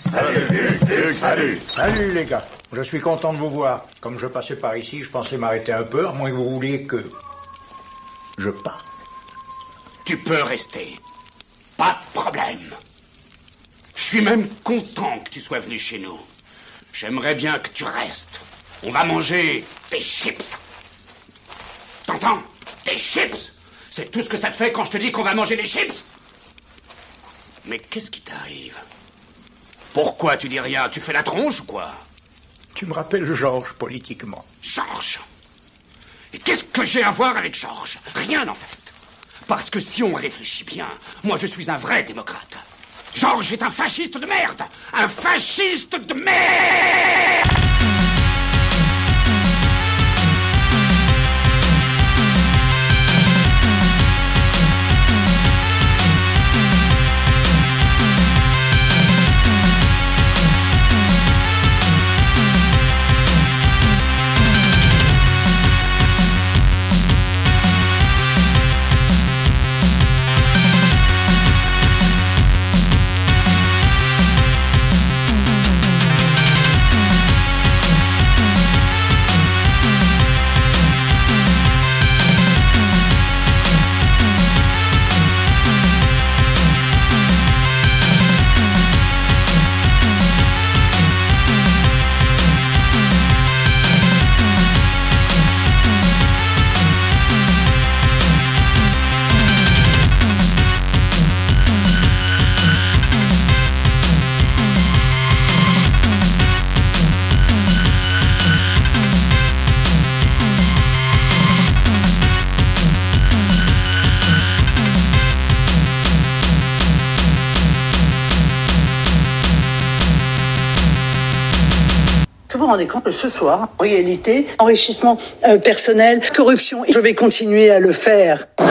Salut les gars, je suis content de vous voir. Comme je passais par ici, je pensais m'arrêter un peu, à moins que vous vouliez que... je parte. Tu peux rester. Pas de problème. Je suis même content que tu sois venu chez nous. J'aimerais bien que tu restes. On va manger des chips. T'entends? Des chips. C'est tout ce que ça te fait quand je te dis qu'on va manger des chips? Mais qu'est-ce qui t'arrive? Pourquoi tu dis rien? Tu fais la tronche ou quoi? Tu me rappelles Georges, politiquement. Georges? Et qu'est-ce que j'ai à voir avec Georges? Rien, en fait. Parce que si on réfléchit bien, moi je suis un vrai démocrate. Georges est un fasciste de merde! Un fasciste de merde! Vous vous rendez compte que ce soir, en réalité, enrichissement personnel, corruption, et je vais continuer à le faire. Tout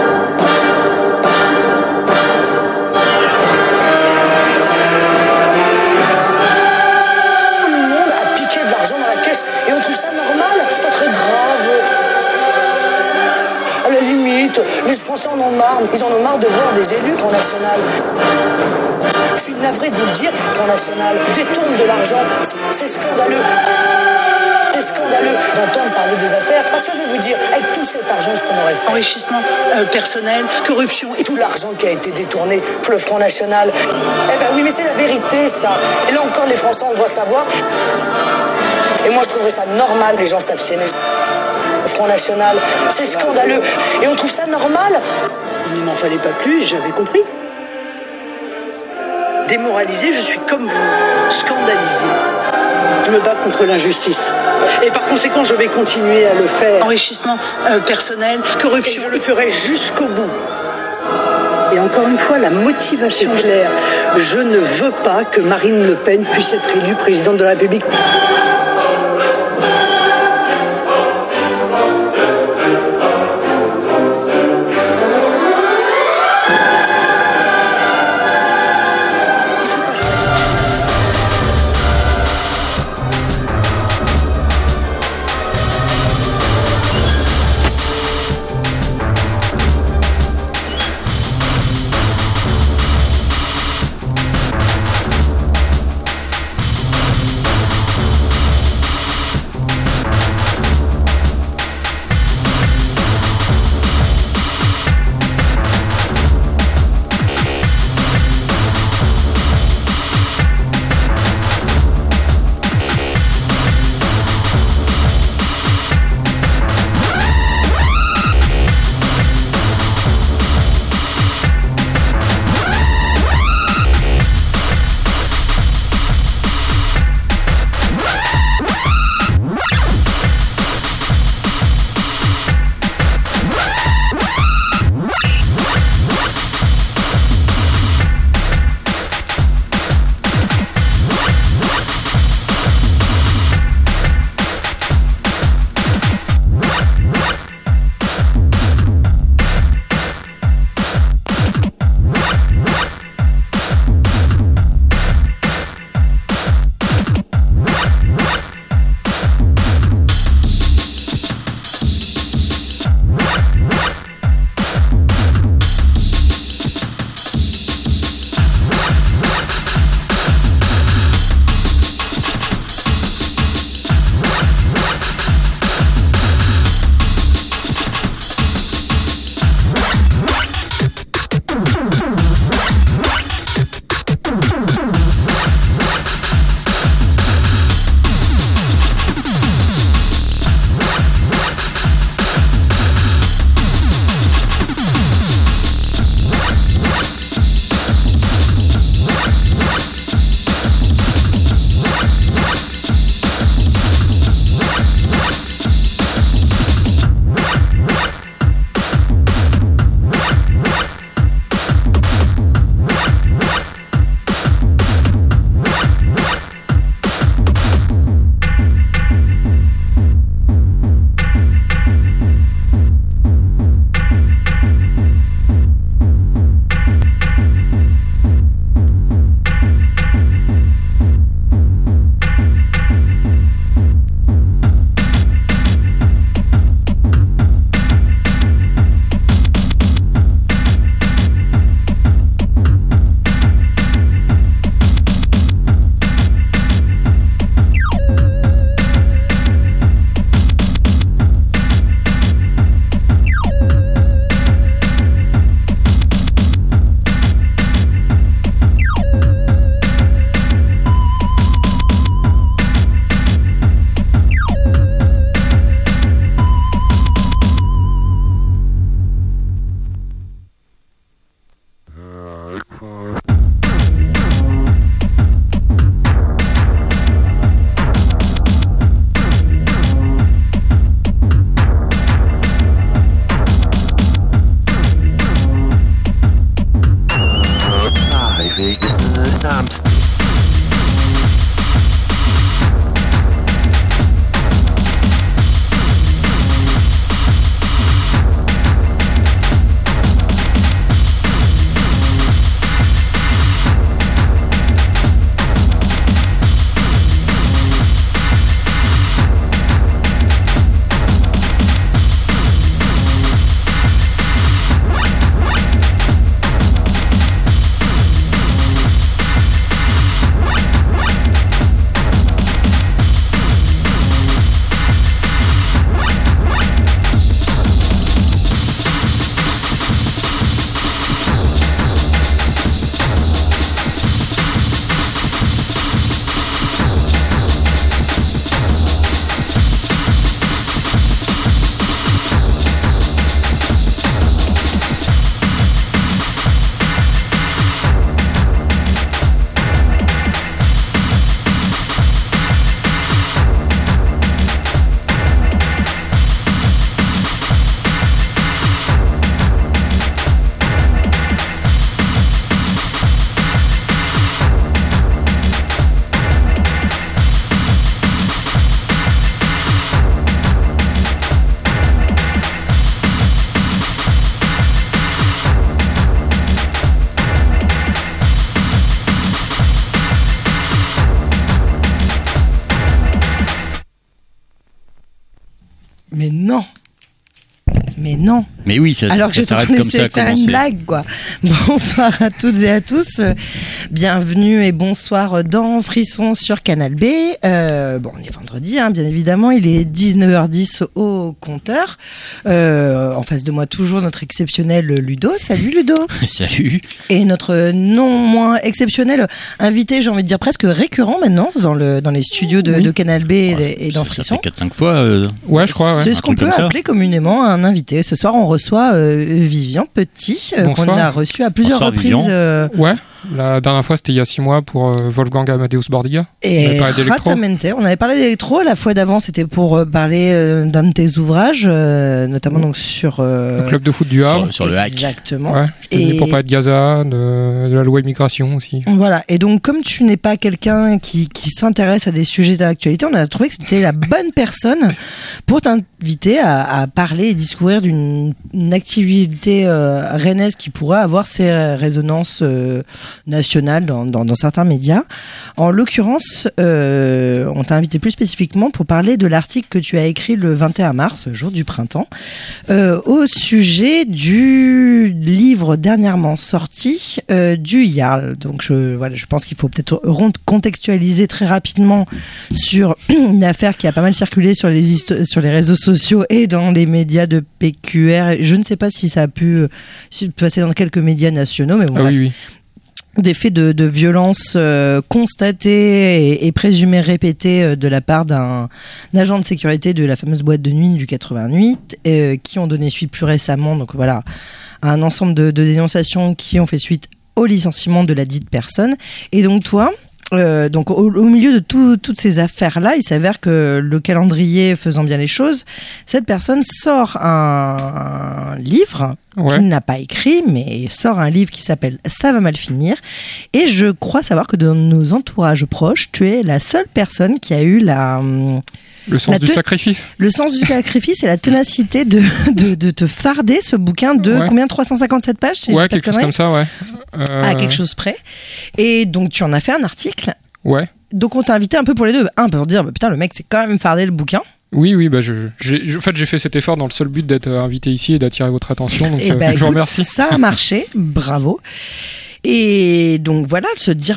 le monde a piqué de l'argent dans la caisse et on trouve ça normal, c'est pas très grave. À la limite, les Français en ont marre, ils en ont marre de voir des élus Front National. Je suis navré de vous le dire, Front National détourne de l'argent, c'est scandaleux. C'est scandaleux d'entendre parler des affaires, parce que je vais vous dire, avec tout cet argent, ce qu'on aurait fait, enrichissement personnel, corruption, et tout l'argent qui a été détourné pour le Front National. Eh ben oui, mais c'est la vérité, ça. Et là encore, les Français, on doit savoir. Et moi, je trouverais ça normal, les gens s'abstiennent. Le Front National, c'est scandaleux. Et on trouve ça normal. Il ne m'en fallait pas plus, j'avais compris. Démoralisé, je suis comme vous, scandalisé. Je me bats contre l'injustice. Et par conséquent, je vais continuer à le faire. Enrichissement personnel, corruption, et je le ferai jusqu'au bout. Et encore une fois, la motivation est claire. Je ne veux pas que Marine Le Pen puisse être élue présidente de la République. Mais non. Mais oui, ça s'arrête comme ça à faire commencer. une blague, quoi. Bonsoir à toutes et à tous. Bienvenue et bonsoir dans Frisson sur Canal B. On est vendredi, hein, bien évidemment. Il est 19h10 au compteur. En face de moi, toujours notre exceptionnel Ludo. Salut Ludo. Salut. Et notre non moins exceptionnel invité, j'ai envie de dire presque récurrent maintenant, dans les studios de Canal B et dans Frisson. Ça fait 4-5 fois. Ouais, je crois. Ouais. C'est ce qu'on peut appeler communément un invité. Ce soir, on reçoit Vivian Petit, qu'on a reçu à plusieurs reprises. Ouais, la dernière fois, c'était il y a 6 mois pour Wolfgang Amadeus Bordiga. Et Ratamente. On avait parlé d'électro. La fois d'avant, c'était pour parler d'un de tes ouvrages, notamment donc sur... le club de foot du Havre. Sur le hack. Exactement. Ouais, j'étais venu pour parler de Gaza, de la loi immigration aussi. Voilà. Et donc, comme tu n'es pas quelqu'un qui s'intéresse à des sujets d'actualité, on a trouvé que c'était la bonne personne pour t'inviter à parler et discourir d'une activité rennaise qui pourrait avoir ses résonances nationales dans certains médias. En l'occurrence, on t'a invité plus spécifiquement pour parler de l'article que tu as écrit le 21 mars, jour du printemps, au sujet du livre dernièrement sorti du Jarl. Donc je pense qu'il faut peut-être contextualiser très rapidement sur une affaire qui a pas mal circulé sur les réseaux sociaux et dans les médias de PQR. Je ne sais pas si ça a pu passer dans quelques médias nationaux, mais bon, oui. Des faits de violence constatés et présumés répétés de la part d'un agent de sécurité de la fameuse boîte de nuit du 88 qui ont donné suite plus récemment donc voilà, à un ensemble de dénonciations qui ont fait suite au licenciement de la dite personne. Et donc toi, donc au milieu de toutes ces affaires-là, il s'avère que le calendrier faisant bien les choses, cette personne sort un livre qu'il n'a pas écrit, mais sort un livre qui s'appelle « Ça va mal finir ». Et je crois savoir que dans nos entourages proches, tu es la seule personne qui a eu le sens du sacrifice. Le sens du sacrifice et la ténacité de te farder ce bouquin de combien, 357 pages? Ouais, quelque chose comme ça, ouais. À quelque chose près. Et donc, tu en as fait un article. Ouais. Donc, on t'a invité un peu pour les deux. Un, pour dire, putain, le mec s'est quand même fardé le bouquin. Oui, j'ai fait cet effort dans le seul but d'être invité ici et d'attirer votre attention. Donc, je vous remercie. Ça a marché, bravo. Et donc, voilà, de se dire,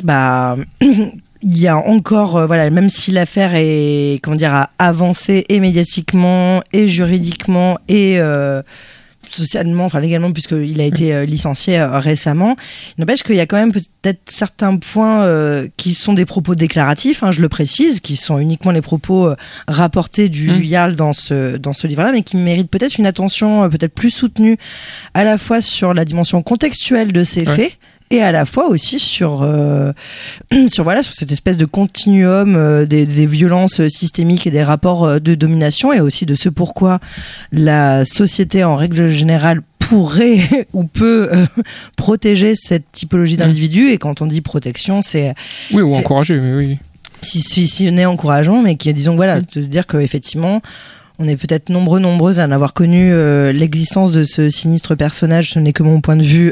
il y a encore, même si l'affaire est, a avancé et médiatiquement, et juridiquement, et socialement, légalement, puisqu'il a été licencié récemment, il n'empêche qu'il y a quand même peut-être certains points qui sont des propos déclaratifs, je le précise, qui sont uniquement les propos rapportés du Jarl dans ce livre-là, mais qui méritent peut-être une attention peut-être plus soutenue, à la fois sur la dimension contextuelle de ces faits, et à la fois aussi sur cette espèce de continuum des violences systémiques et des rapports de domination, et aussi de ce pourquoi la société en règle générale pourrait ou peut protéger cette typologie d'individus. Et quand on dit protection, c'est... Oui, ou encourager, mais oui. Si on est encourageant, mais qui disons, de dire qu'effectivement... On est peut-être nombreuses à en avoir connu l'existence de ce sinistre personnage, ce n'est que mon point de vue,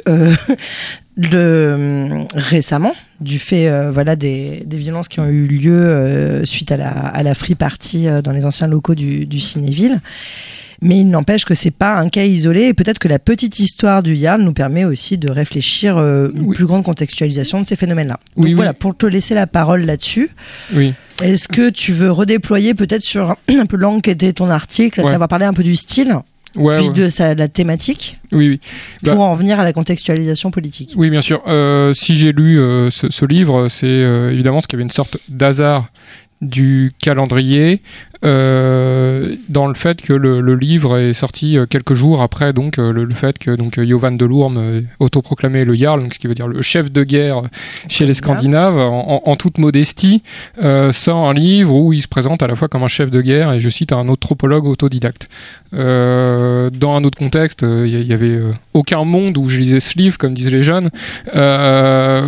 récemment, du fait des violences qui ont eu lieu suite à la free party dans les anciens locaux du Cinéville. Mais il n'empêche que c'est pas un cas isolé, et peut-être que la petite histoire du Jarl nous permet aussi de réfléchir une plus grande contextualisation de ces phénomènes-là. Donc voilà, pour te laisser la parole là-dessus. Oui. Est-ce que tu veux redéployer peut-être sur un peu l'angle qu'était ton article, à savoir parler un peu du style, puis de la thématique, pour en venir à la contextualisation politique? Oui, bien sûr. Si j'ai lu ce livre, c'est évidemment ce qu'il y avait une sorte d'hasard du calendrier dans le fait que le livre est sorti quelques jours après le fait que Yovan de Lourme, autoproclamé le Jarl, ce qui veut dire le chef de guerre chez les Scandinaves, en toute modestie, sort un livre où il se présente à la fois comme un chef de guerre et, je cite, un anthropologue autodidacte. Dans un autre contexte, il y avait aucun monde où je lisais ce livre, comme disent les jeunes.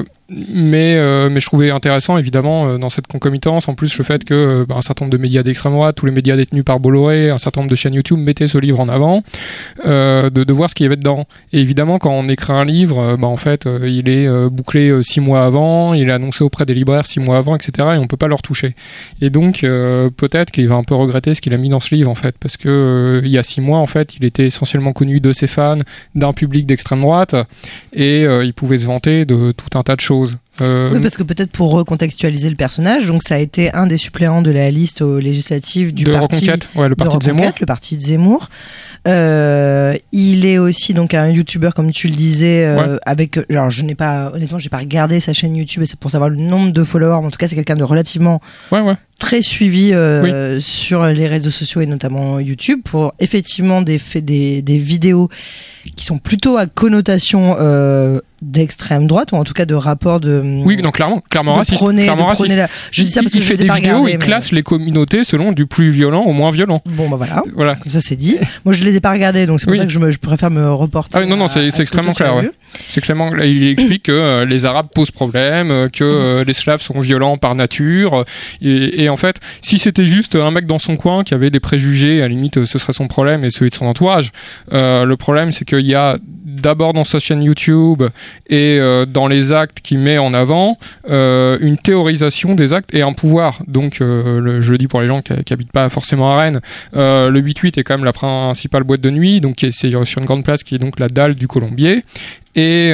Mais je trouvais intéressant, évidemment, dans cette concomitance, en plus le fait que un certain nombre de médias d'extrême droite, tous les médias détenus par Bolloré, un certain nombre de chaînes YouTube mettaient ce livre en avant, de voir ce qu'il y avait dedans. Et évidemment, quand on écrit un livre, en fait, il est bouclé 6 mois avant, il est annoncé auprès des libraires 6 mois avant, etc. Et on peut pas le retoucher. Et donc, peut-être qu'il va un peu regretter ce qu'il a mis dans ce livre, en fait, parce que il y a 6 mois, en fait, il était essentiellement connu de ses fans, d'un public d'extrême droite, et il pouvait se vanter de tout un tas de choses. Oui, parce que peut-être pour recontextualiser le personnage, donc ça a été un des suppléants de la liste aux législatives du parti Reconquête, le parti de Zemmour. Le parti de Zemmour. Il est aussi donc un youtubeur, comme tu le disais, avec. Alors, j'ai pas regardé sa chaîne YouTube pour savoir le nombre de followers, mais en tout cas, c'est quelqu'un de relativement très suivi sur les réseaux sociaux et notamment YouTube pour effectivement des vidéos qui sont plutôt à connotation d'extrême droite ou en tout cas de rapport de donc clairement raciste. Je dis ça parce que il fait des vidéos, il classe les communautés selon du plus violent au moins violent. Bon voilà. Comme ça c'est dit. Moi je les ai pas regardés, donc c'est pour ça que je préfère me reporter. C'est extrêmement clair. C'est clairement, il explique que les Arabes posent problème, que les Slaves sont violents par nature, et en fait, si c'était juste un mec dans son coin qui avait des préjugés, à la limite, ce serait son problème et celui de son entourage. Le problème, c'est qu'il y a d'abord dans sa chaîne YouTube et dans les actes qu'il met en avant, une théorisation des actes et un pouvoir. Donc, je le dis pour les gens qui habitent pas forcément à Rennes, le 8-8 est quand même la principale boîte de nuit, donc c'est sur une grande place qui est donc la dalle du Colombier. Et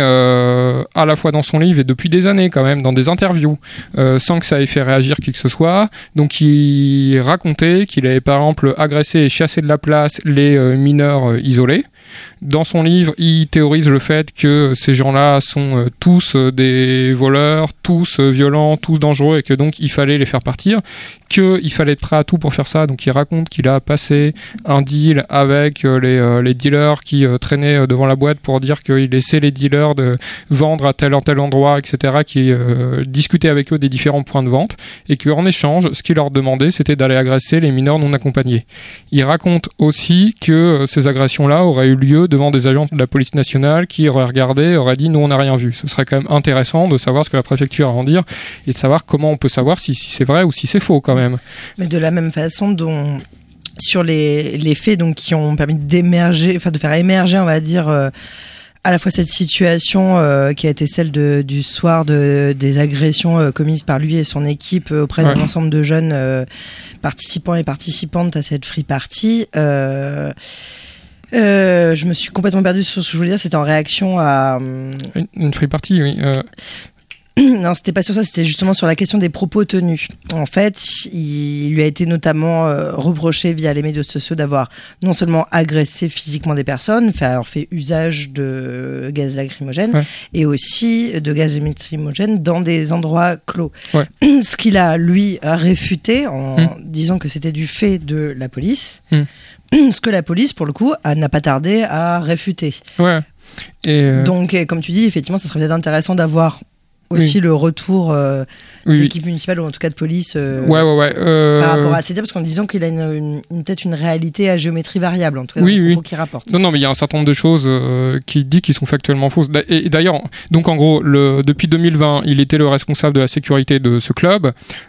à la fois dans son livre et depuis des années quand même, dans des interviews, sans que ça ait fait réagir qui que ce soit. Donc il racontait qu'il avait par exemple agressé et chassé de la place les mineurs isolés. Dans son livre, il théorise le fait que ces gens-là sont tous des voleurs, tous violents, tous dangereux et que donc il fallait les faire partir, qu'il fallait être prêt à tout pour faire ça. Donc il raconte qu'il a passé un deal avec les dealers qui traînaient devant la boîte pour dire qu'il laissait les dealers de vendre à tel endroit, etc., qui discutait avec eux des différents points de vente et qu'en échange, ce qu'il leur demandait, c'était d'aller agresser les mineurs non accompagnés. Il raconte aussi que ces agressions-là auraient eu lieu devant des agents de la police nationale qui auraient regardé, auraient dit « nous on n'a rien vu ». Ce serait quand même intéressant de savoir ce que la préfecture a à en dire et de savoir comment on peut savoir si c'est vrai ou si c'est faux quand même. Mais de la même façon dont sur les faits donc, qui ont permis d'émerger, enfin de faire émerger, on va dire, à la fois cette situation qui a été celle du soir des agressions commises par lui et son équipe auprès d'un ensemble de jeunes participants et participantes à cette free party. Je me suis complètement perdue sur ce que je voulais dire. C'était en réaction à une free party, oui. Non, c'était pas sur ça, c'était justement sur la question des propos tenus. En fait, il lui a été notamment reproché via les médias sociaux d'avoir non seulement agressé physiquement des personnes, avoir fait usage de gaz lacrymogène et aussi de gaz lacrymogène dans des endroits clos. Ce qu'il a, lui, réfuté en disant que c'était du fait de la police. Ce que la police, pour le coup, n'a pas tardé à réfuter. Donc, comme tu dis, effectivement, ça serait peut-être intéressant d'avoir aussi le retour d'équipe municipale ou en tout cas de police par rapport à CETA, parce qu'en disant qu'il a peut-être une réalité à géométrie variable, en tout cas dans les propos qu'il rapporte. Non, mais il y a un certain nombre de choses qu'il dit qui sont factuellement fausses. Et d'ailleurs, donc en gros, depuis 2020, il était le responsable de la sécurité de ce club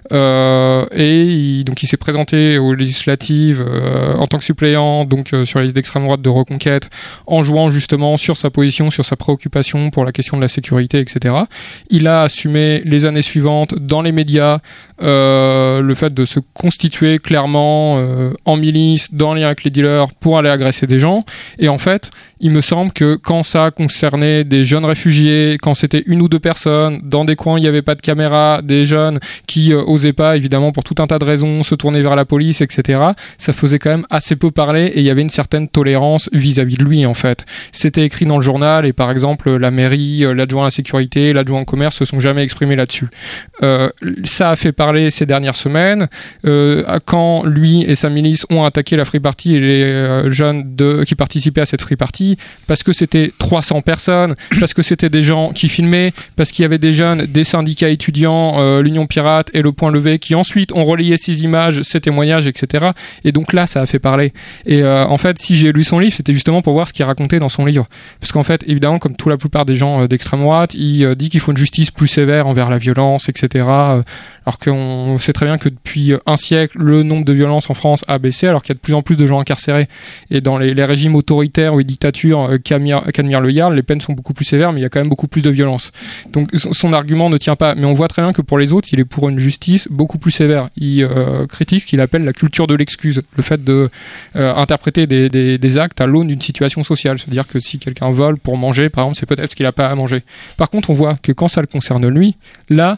et donc il s'est présenté aux législatives en tant que suppléant donc sur la liste d'extrême droite de Reconquête en jouant justement sur sa position, sur sa préoccupation pour la question de la sécurité, etc. Il a assumé les années suivantes dans les médias le fait de se constituer clairement en milice, dans lien avec les dealers pour aller agresser des gens. Et en fait, il me semble que quand ça concernait des jeunes réfugiés, quand c'était une ou deux personnes, dans des coins où il n'y avait pas de caméra, des jeunes qui osaient pas, évidemment, pour tout un tas de raisons, se tourner vers la police, etc., ça faisait quand même assez peu parler et il y avait une certaine tolérance vis-à-vis de lui, en fait. C'était écrit dans le journal et par exemple, la mairie, l'adjoint à la sécurité, l'adjoint au commerce se sont jamais exprimés là-dessus. Ça a fait parler ces dernières semaines quand lui et sa milice ont attaqué la free party et les jeunes qui participaient à cette free party. parti parce que c'était 300 personnes, parce que c'était des gens qui filmaient, parce qu'il y avait des jeunes, des syndicats étudiants, l'Union Pirate et le Point Levé qui ensuite ont relayé ces images, ces témoignages, etc. Et donc là, ça a fait parler. Et en fait, si j'ai lu son livre, c'était justement pour voir ce qu'il racontait dans son livre. Parce qu'en fait, évidemment, comme la plupart des gens d'extrême droite, il dit qu'il faut une justice plus sévère envers la violence, etc. Alors qu'on sait très bien que depuis un siècle, le nombre de violences en France a baissé, alors qu'il y a de plus en plus de gens incarcérés. Et dans les régimes autoritaires ou les dictatures qu'admire le Jarl, les peines sont beaucoup plus sévères, mais il y a quand même beaucoup plus de violence. Donc son argument ne tient pas. Mais on voit très bien que pour les autres, il est pour une justice beaucoup plus sévère. Il critique ce qu'il appelle la culture de l'excuse, le fait de interpréter des actes à l'aune d'une situation sociale. C'est-à-dire que si quelqu'un vole pour manger, par exemple, c'est peut-être parce qu'il n'a pas à manger. Par contre, on voit que quand ça le concerne lui, là,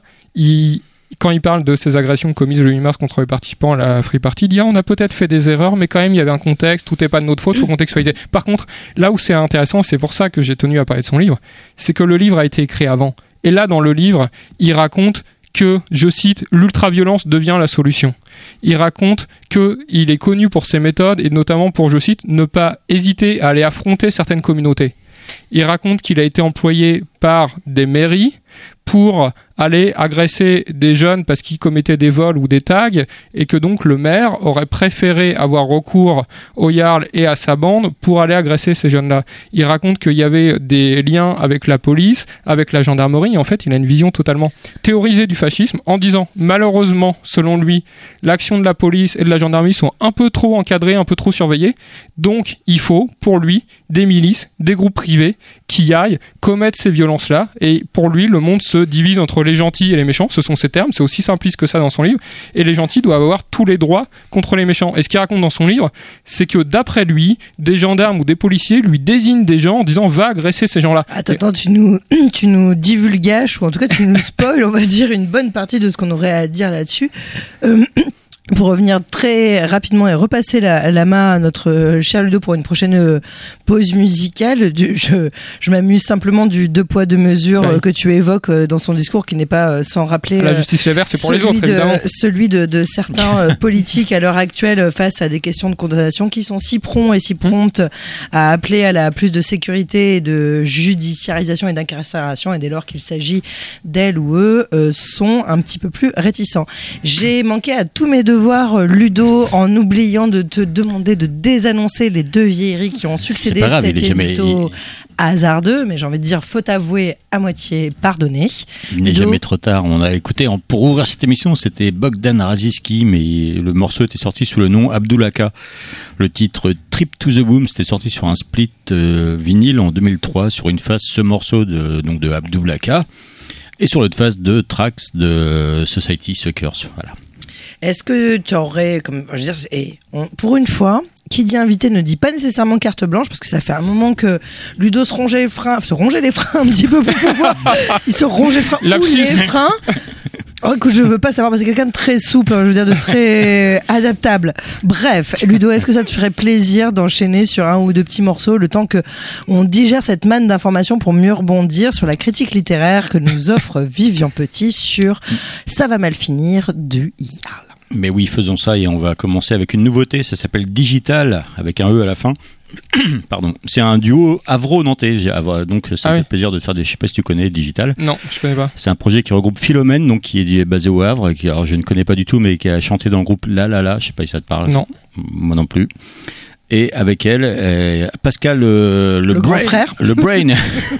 quand il parle de ces agressions commises le 8 mars contre les participants à la Free Party, il dit on a peut-être fait des erreurs, mais quand même il y avait un contexte, tout n'est pas de notre faute, il faut contextualiser. Par contre, là où c'est intéressant, c'est pour ça que j'ai tenu à parler de son livre, c'est que le livre a été écrit avant. Et là, dans le livre, il raconte que, je cite, l'ultraviolence devient la solution. Il raconte qu'il est connu pour ses méthodes et notamment pour, je cite, ne pas hésiter à aller affronter certaines communautés. Il raconte qu'il a été employé par des mairies pour aller agresser des jeunes parce qu'ils commettaient des vols ou des tags et que donc le maire aurait préféré avoir recours au Jarl et à sa bande pour aller agresser ces jeunes-là. Il raconte qu'il y avait des liens avec la police, avec la gendarmerie et en fait il a une vision totalement théorisée du fascisme en disant malheureusement selon lui l'action de la police et de la gendarmerie sont un peu trop encadrées, un peu trop surveillées, donc il faut pour lui des milices, des groupes privés qui aillent commettre ces violences-là et pour lui le monde se divise entre les gentils et les méchants, ce sont ses termes, c'est aussi simpliste que ça dans son livre, et les gentils doivent avoir tous les droits contre les méchants. Et ce qu'il raconte dans son livre, c'est que d'après lui, des gendarmes ou des policiers lui désignent des gens en disant va agresser ces gens-là. Attends, tu nous divulgaches, ou en tout cas tu nous spoil, on va dire, une bonne partie de ce qu'on aurait à dire là-dessus. Pour revenir très rapidement et repasser la main à notre cher Ludo pour une prochaine pause musicale, je m'amuse simplement du 2 poids 2 mesures que tu évoques dans son discours qui n'est pas sans rappeler la justice sévère, c'est pour les autres évidemment. Celui de certains politiques à l'heure actuelle face à des questions de condamnation qui sont si prompts et si promptes à appeler à la plus de sécurité et de judiciarisation et d'incarcération, et dès lors qu'il s'agit d'elles ou eux sont un petit peu plus réticents. J'ai manqué à tous mes devoirs, Ludo, en oubliant de te demander de désannoncer les 2 vieilleries qui ont succédé à cet édito hasardeux, mais j'ai envie de dire faute avouée à moitié pardonnée. Il n'est jamais trop tard. On a écouté, pour ouvrir cette émission, c'était Bogdan Raziski, mais le morceau était sorti sous le nom Abdulaka. Le titre Trip to the Boom, c'était sorti sur un split vinyle en 2003 sur une face, ce morceau de Abdulaka, et sur l'autre face de Tracks de Society Suckers. Voilà. Est-ce que tu aurais, pour une fois, qui dit invité ne dit pas nécessairement carte blanche, parce que ça fait un moment que Ludo se rongeait les freins un petit peu. Il se rongeait les freins. Que je veux pas savoir, parce que c'est quelqu'un de très souple, je veux dire de très adaptable. Bref, Ludo, est-ce que ça te ferait plaisir d'enchaîner sur 1 ou 2 petits morceaux le temps que on digère cette manne d'informations pour mieux rebondir sur la critique littéraire que nous offre Vivian Petit sur Ça va mal finir du Jarl? Mais oui, faisons ça, et on va commencer avec une nouveauté, ça s'appelle Digital, avec un E à la fin. Pardon, c'est un duo havro-nantais, donc ça fait plaisir de faire je sais pas si tu connais Digital. Non, je connais pas. C'est un projet qui regroupe Philomène, donc qui est basé au Havre, alors je ne connais pas du tout, mais qui a chanté dans le groupe La La La, je sais pas si ça te parle. Non. Moi non plus. Et avec elle, Pascal le grand frère, le Brain,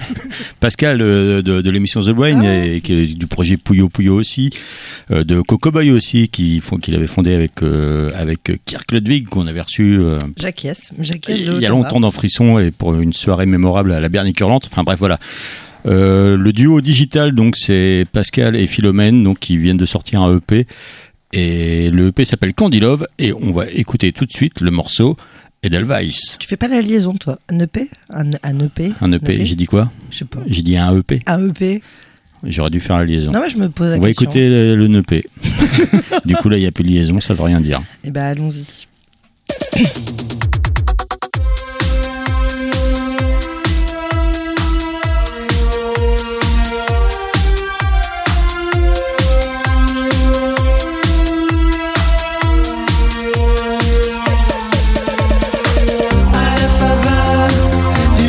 Pascal de l'émission The Brain, et qui est du projet Puyo Puyo aussi, de Coco Boy aussi, qu'il avait fondé avec Kirk Ludwig, qu'on avait reçu Jacques il y a longtemps dans Frisson, et pour une soirée mémorable à la Bernique Hurlante. Enfin bref, voilà. Le duo Digital, donc c'est Pascal et Philomène, donc qui viennent de sortir un EP, et le EP s'appelle Candy Love, et on va écouter tout de suite le morceau Edelweiss. Tu fais pas la liaison, toi? Un EP? Un EP? Un EP, j'ai dit quoi? Je sais pas. J'ai dit un EP. Un EP. J'aurais dû faire la liaison. Non, mais je me pose la question. On va écouter le EP. Du coup, là, il n'y a plus de liaison, ça ne veut rien dire. Eh ben, allons-y. Du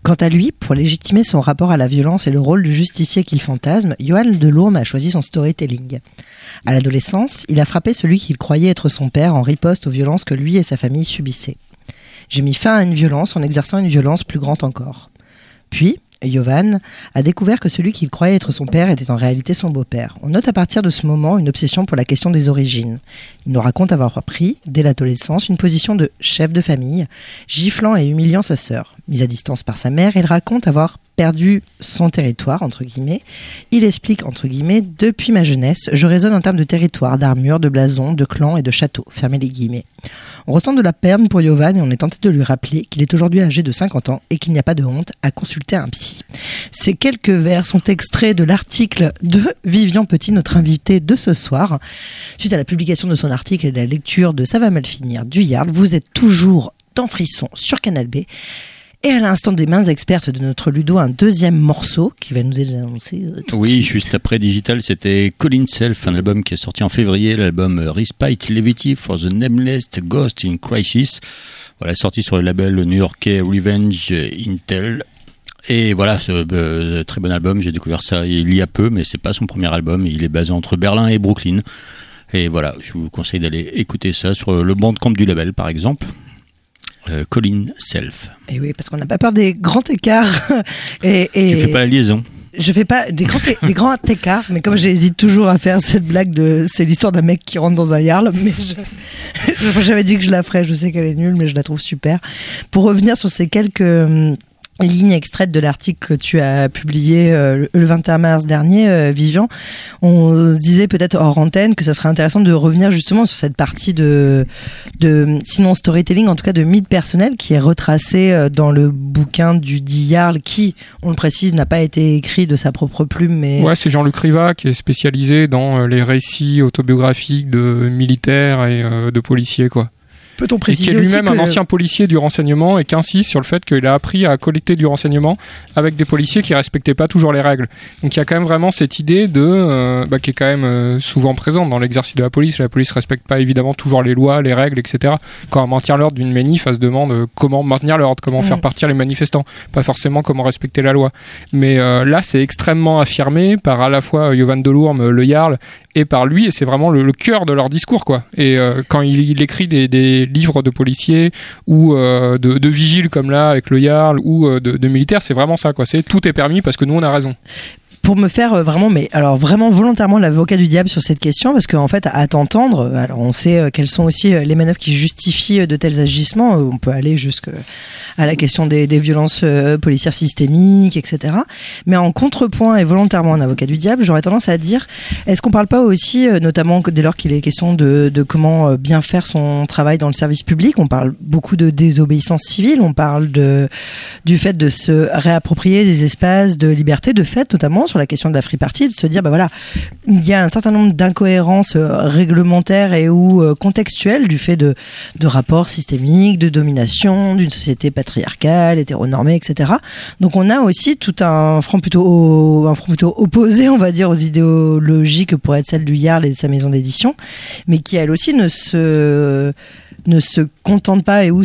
Quant à lui, pour légitimer son rapport à la violence et le rôle du justicier qu'il fantasme, Johan Delorme a choisi son storytelling. À l'adolescence, il a frappé celui qu'il croyait être son père en riposte aux violences que lui et sa famille subissaient. J'ai mis fin à une violence en exerçant une violence plus grande encore. Puis, Johan a découvert que celui qu'il croyait être son père était en réalité son beau-père. On note à partir de ce moment une obsession pour la question des origines. Il nous raconte avoir pris, dès l'adolescence, une position de chef de famille, giflant et humiliant sa sœur. Mis à distance par sa mère, il raconte avoir perdu son territoire, entre guillemets. Il explique, entre guillemets, « Depuis ma jeunesse, je raisonne en termes de territoire, d'armure, de blason, de clan et de château », fermez les guillemets. On ressent de la peine pour Johan et on est tenté de lui rappeler qu'il est aujourd'hui âgé de 50 ans et qu'il n'y a pas de honte à consulter un psy. Ces quelques vers sont extraits de l'article de Vivian Petit, notre invité de ce soir. Suite à la publication de son article et de la lecture de Ça va mal finir du Jarl, vous êtes toujours dans Frisson sur Canal B. Et à l'instant des mains expertes de notre Ludo, un deuxième morceau qui va nous annoncer Oui, juste après Digital, c'était Colin Self, un album qui est sorti en février, l'album Respite Levity for the Nameless Ghost in Crisis. Voilà, sorti sur le label new-yorkais Revenge Intel. Et voilà, ce très bon album, j'ai découvert ça il y a peu, mais c'est pas son premier album, il est basé entre Berlin et Brooklyn. Et voilà, je vous conseille d'aller écouter ça sur le bandcamp du label par exemple. Colin Self. Et oui, parce qu'on n'a pas peur des grands écarts. Et tu fais pas la liaison. Je fais pas des grands écarts, mais comme j'hésite toujours à faire cette blague de c'est l'histoire d'un mec qui rentre dans un Jarl, mais j'avais dit que je la ferais, je sais qu'elle est nulle, mais je la trouve super. Pour revenir sur ces quelques lignes extraites de l'article que tu as publié le 21 mars dernier, Vivian, on se disait peut-être hors antenne que ça serait intéressant de revenir justement sur cette partie de sinon storytelling, en tout cas de mythe personnel qui est retracé dans le bouquin du dit Jarl qui, on le précise, n'a pas été écrit de sa propre plume. Mais... Ouais, c'est Jean-Luc Riva qui est spécialisé dans les récits autobiographiques de militaires et de policiers, quoi. Peut-on préciser et qui est lui-même un ancien policier du renseignement et qui insiste sur le fait qu'il a appris à collecter du renseignement avec des policiers qui respectaient pas toujours les règles. Donc il y a quand même vraiment cette idée de qui est quand même souvent présente dans l'exercice de la police. La police respecte pas évidemment toujours les lois, les règles, etc. Quand on maintient l'ordre d'une manif, elle se demande comment maintenir l'ordre, comment faire partir les manifestants, pas forcément comment respecter la loi. Mais là c'est extrêmement affirmé par à la fois Johan Delorme, le Jarl, et par lui, et c'est vraiment le cœur de leur discours, quoi. Et quand il écrit des livres de policiers ou de vigiles comme là avec le Jarl ou de militaires, c'est vraiment ça, quoi. C'est tout est permis parce que nous on a raison. Pour me faire vraiment, mais alors vraiment volontairement l'avocat du diable sur cette question, parce qu'en fait, à t'entendre, alors on sait quelles sont aussi les manœuvres qui justifient de tels agissements. On peut aller jusqu'à la question des violences policières systémiques, etc. Mais en contrepoint et volontairement en avocat du diable, j'aurais tendance à dire, est-ce qu'on parle pas aussi, notamment dès lors qu'il est question de comment bien faire son travail dans le service public, on parle beaucoup de désobéissance civile, on parle du fait de se réapproprier des espaces de liberté, de fait, notamment sur la question de la free party, de se dire bah voilà, il y a un certain nombre d'incohérences réglementaires et ou contextuelles du fait de rapports systémiques, de domination, d'une société patriarcale, hétéronormée, etc. Donc on a aussi tout un front plutôt opposé, on va dire, aux idéologies que pourrait être celle du Jarl et de sa maison d'édition, mais qui elle aussi ne se contente pas et ou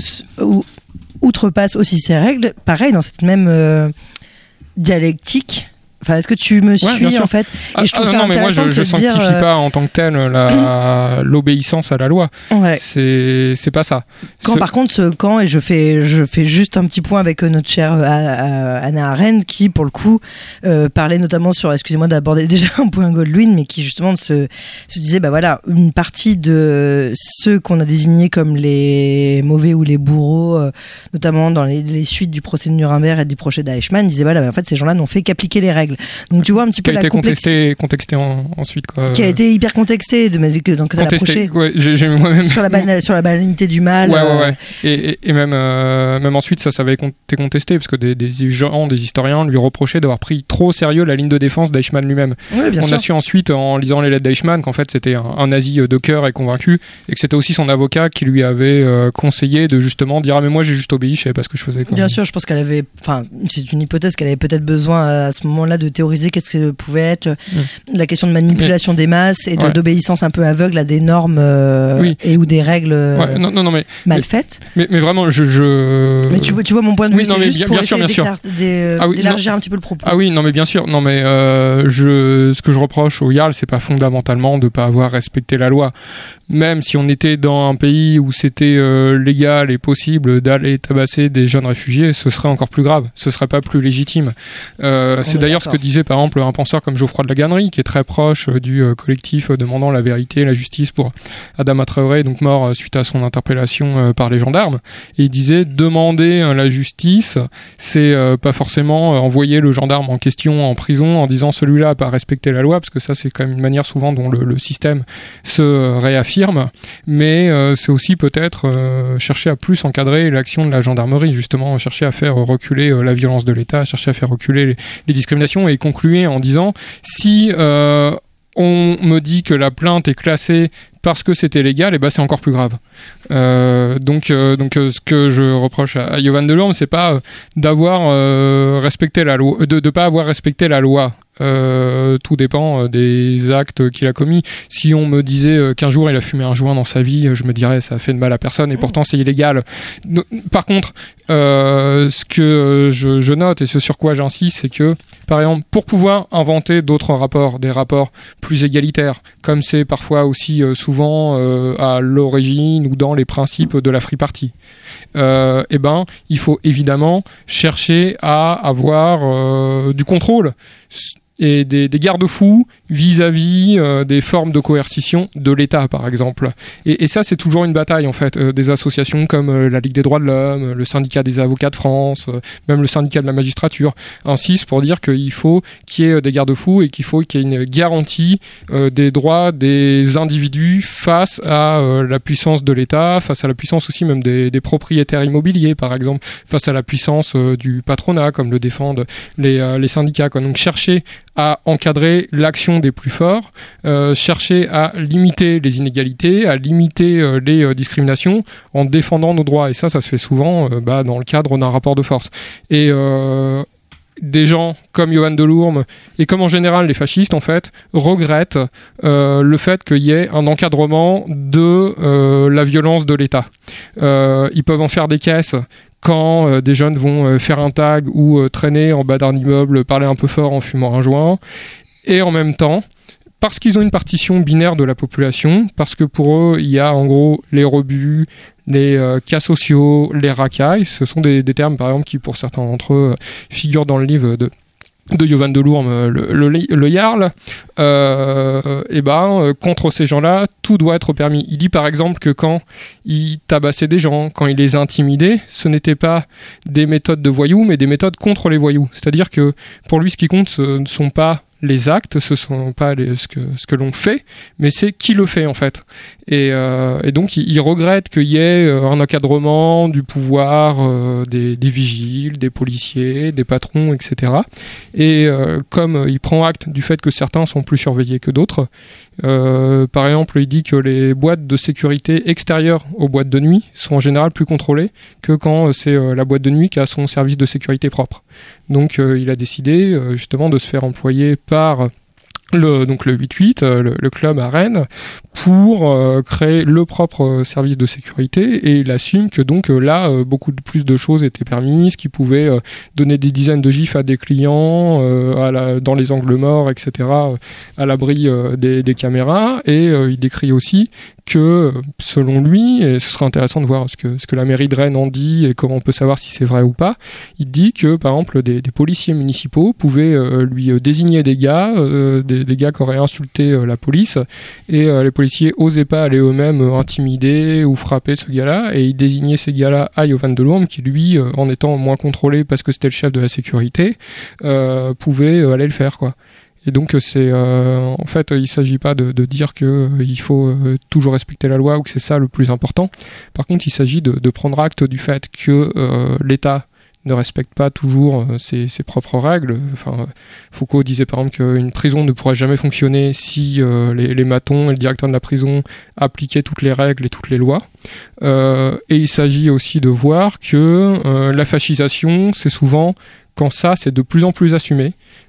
outrepasse aussi ses règles. Pareil dans cette même dialectique. Enfin, est-ce que tu me suis en fait? Et je trouve ça intéressant. Mais moi, je sanctifie pas en tant que tel l'obéissance à la loi. Ouais. C'est pas ça. Par contre, et je fais juste un petit point avec notre chère Hannah Arendt qui, pour le coup, parlait notamment sur, excusez-moi d'aborder déjà un point Goldwyn, mais qui justement se disait, bah voilà, une partie de ceux qu'on a désignés comme les mauvais ou les bourreaux, notamment dans les suites du procès de Nuremberg et du procès d'Eichmann, disaient voilà, bah, en fait, ces gens-là n'ont fait qu'appliquer les règles. Donc tu vois un petit peu la complexité. Contexté ensuite, quoi. Qui a été hyper contexté, donc contesté, ouais, j'ai moi-même sur la banalité du mal. Ouais. Et même ensuite, ça avait été contesté parce que des gens, des historiens lui reprochaient d'avoir pris trop au sérieux la ligne de défense d'Eichmann lui-même. Ouais, On a su ensuite, en lisant les lettres d'Eichmann, qu'en fait c'était un nazi de cœur et convaincu, et que c'était aussi son avocat qui lui avait conseillé de justement dire mais moi j'ai juste obéi, je savais pas ce que je faisais. Bien sûr, je pense qu'elle avait, c'est une hypothèse qu'elle avait peut-être besoin à ce moment-là moment-là de théoriser qu'est-ce que pouvait être la question de manipulation des masses et d'obéissance un peu aveugle à des normes et ou des règles mal faites. Mais vraiment, Mais tu vois mon point de vue, c'est juste pour essayer d'élargir un petit peu le propos. Ah oui, non mais bien sûr. Non mais ce que je reproche au Jarl, c'est pas fondamentalement de pas avoir respecté la loi. Même si on était dans un pays où c'était légal et possible d'aller tabasser des jeunes réfugiés, ce serait encore plus grave, ce serait pas plus légitime. C'est d'ailleurs ce que disait par exemple un penseur comme Geoffroy de la Gannerie, qui est très proche du collectif demandant la vérité et la justice pour Adama Traoré, donc mort suite à son interpellation par les gendarmes. Et il disait demander la justice, c'est pas forcément envoyer le gendarme en question en prison en disant celui-là a pas respecté la loi, parce que ça c'est quand même une manière souvent dont le système se réaffirme, mais c'est aussi peut-être chercher à plus encadrer l'action de la gendarmerie, justement chercher à faire reculer la violence de l'État, chercher à faire reculer les discriminations, et conclure en disant si on me dit que la plainte est classée parce que c'était légal, et ben c'est encore plus grave. Donc ce que je reproche à Yovan Delorme, c'est pas d'avoir respecté la loi, de pas avoir respecté la loi. Tout dépend des actes qu'il a commis. Si on me disait qu'un jour il a fumé un joint dans sa vie, je me dirais ça a fait de mal à personne et pourtant c'est illégal. Par contre, ce que je note et ce sur quoi j'insiste, c'est que par exemple pour pouvoir inventer d'autres rapports, des rapports plus égalitaires, comme c'est parfois aussi souvent à l'origine ou dans les principes de la Free Party, il faut évidemment chercher à avoir du contrôle et des garde-fous vis-à-vis des formes de coercition de l'État, par exemple. Et ça, c'est toujours une bataille, en fait. Des associations comme la Ligue des droits de l'homme, le syndicat des avocats de France, même le syndicat de la magistrature, insistent pour dire qu'il faut qu'il y ait des garde-fous et qu'il faut qu'il y ait une garantie des droits des individus face à la puissance de l'État, face à la puissance aussi même des propriétaires immobiliers, par exemple, face à la puissance du patronat, comme le défendent les syndicats, quoi. Donc chercher à encadrer l'action des plus forts, chercher à limiter les inégalités, à limiter les discriminations en défendant nos droits. Et ça se fait souvent dans le cadre d'un rapport de force. Et des gens comme Yovan Delorme et comme en général les fascistes en fait regrettent le fait qu'il y ait un encadrement de la violence de l'État. Ils peuvent en faire des caisses quand des jeunes vont faire un tag ou traîner en bas d'un immeuble, parler un peu fort en fumant un joint, et en même temps, parce qu'ils ont une partition binaire de la population, parce que pour eux, il y a en gros les rebuts, les cas sociaux, les racailles, ce sont des termes par exemple qui pour certains d'entre eux figurent dans le livre de Yovan Delorme, le Jarl, contre ces gens-là, tout doit être permis. Il dit par exemple que quand il tabassait des gens, quand il les intimidait, ce n'étaient pas des méthodes de voyous, mais des méthodes contre les voyous. C'est-à-dire que pour lui, ce qui compte, ce ne sont pas les actes, ce ne sont pas ce que l'on fait, mais c'est qui le fait en fait. Et donc il regrette qu'il y ait un encadrement du pouvoir des vigiles, des policiers, des patrons, etc. Et comme il prend acte du fait que certains sont plus surveillés que d'autres, par exemple il dit que les boîtes de sécurité extérieures aux boîtes de nuit sont en général plus contrôlées que quand c'est la boîte de nuit qui a son service de sécurité propre. Donc il a décidé justement de se faire employer par le 8-8, le club à Rennes, pour créer le propre service de sécurité, et il assume que donc là beaucoup plus de choses étaient permises, qu'il pouvait donner des dizaines de gifs à des clients dans les angles morts, etc., à l'abri des caméras. Et il décrit aussi que selon lui, et ce sera intéressant de voir ce que la mairie de Rennes en dit et comment on peut savoir si c'est vrai ou pas, il dit que par exemple des policiers municipaux pouvaient lui désigner des gars qui auraient insulté la police, et les policiers osaient pas aller eux-mêmes intimider ou frapper ce gars-là, et ils désignaient ces gars-là à Yovan Delorme, qui lui, en étant moins contrôlé parce que c'était le chef de la sécurité, pouvait aller le faire, quoi. Et donc en fait, il ne s'agit pas de dire qu'il faut toujours respecter la loi ou que c'est ça le plus important. Par contre, il s'agit de prendre acte du fait que l'État ne respecte pas toujours ses propres règles. Enfin, Foucault disait par exemple qu'une prison ne pourrait jamais fonctionner si les matons et le directeur de la prison appliquaient toutes les règles et toutes les lois. Et il s'agit aussi de voir que la fascisation, c'est souvent quand ça, c'est de plus en plus assumé,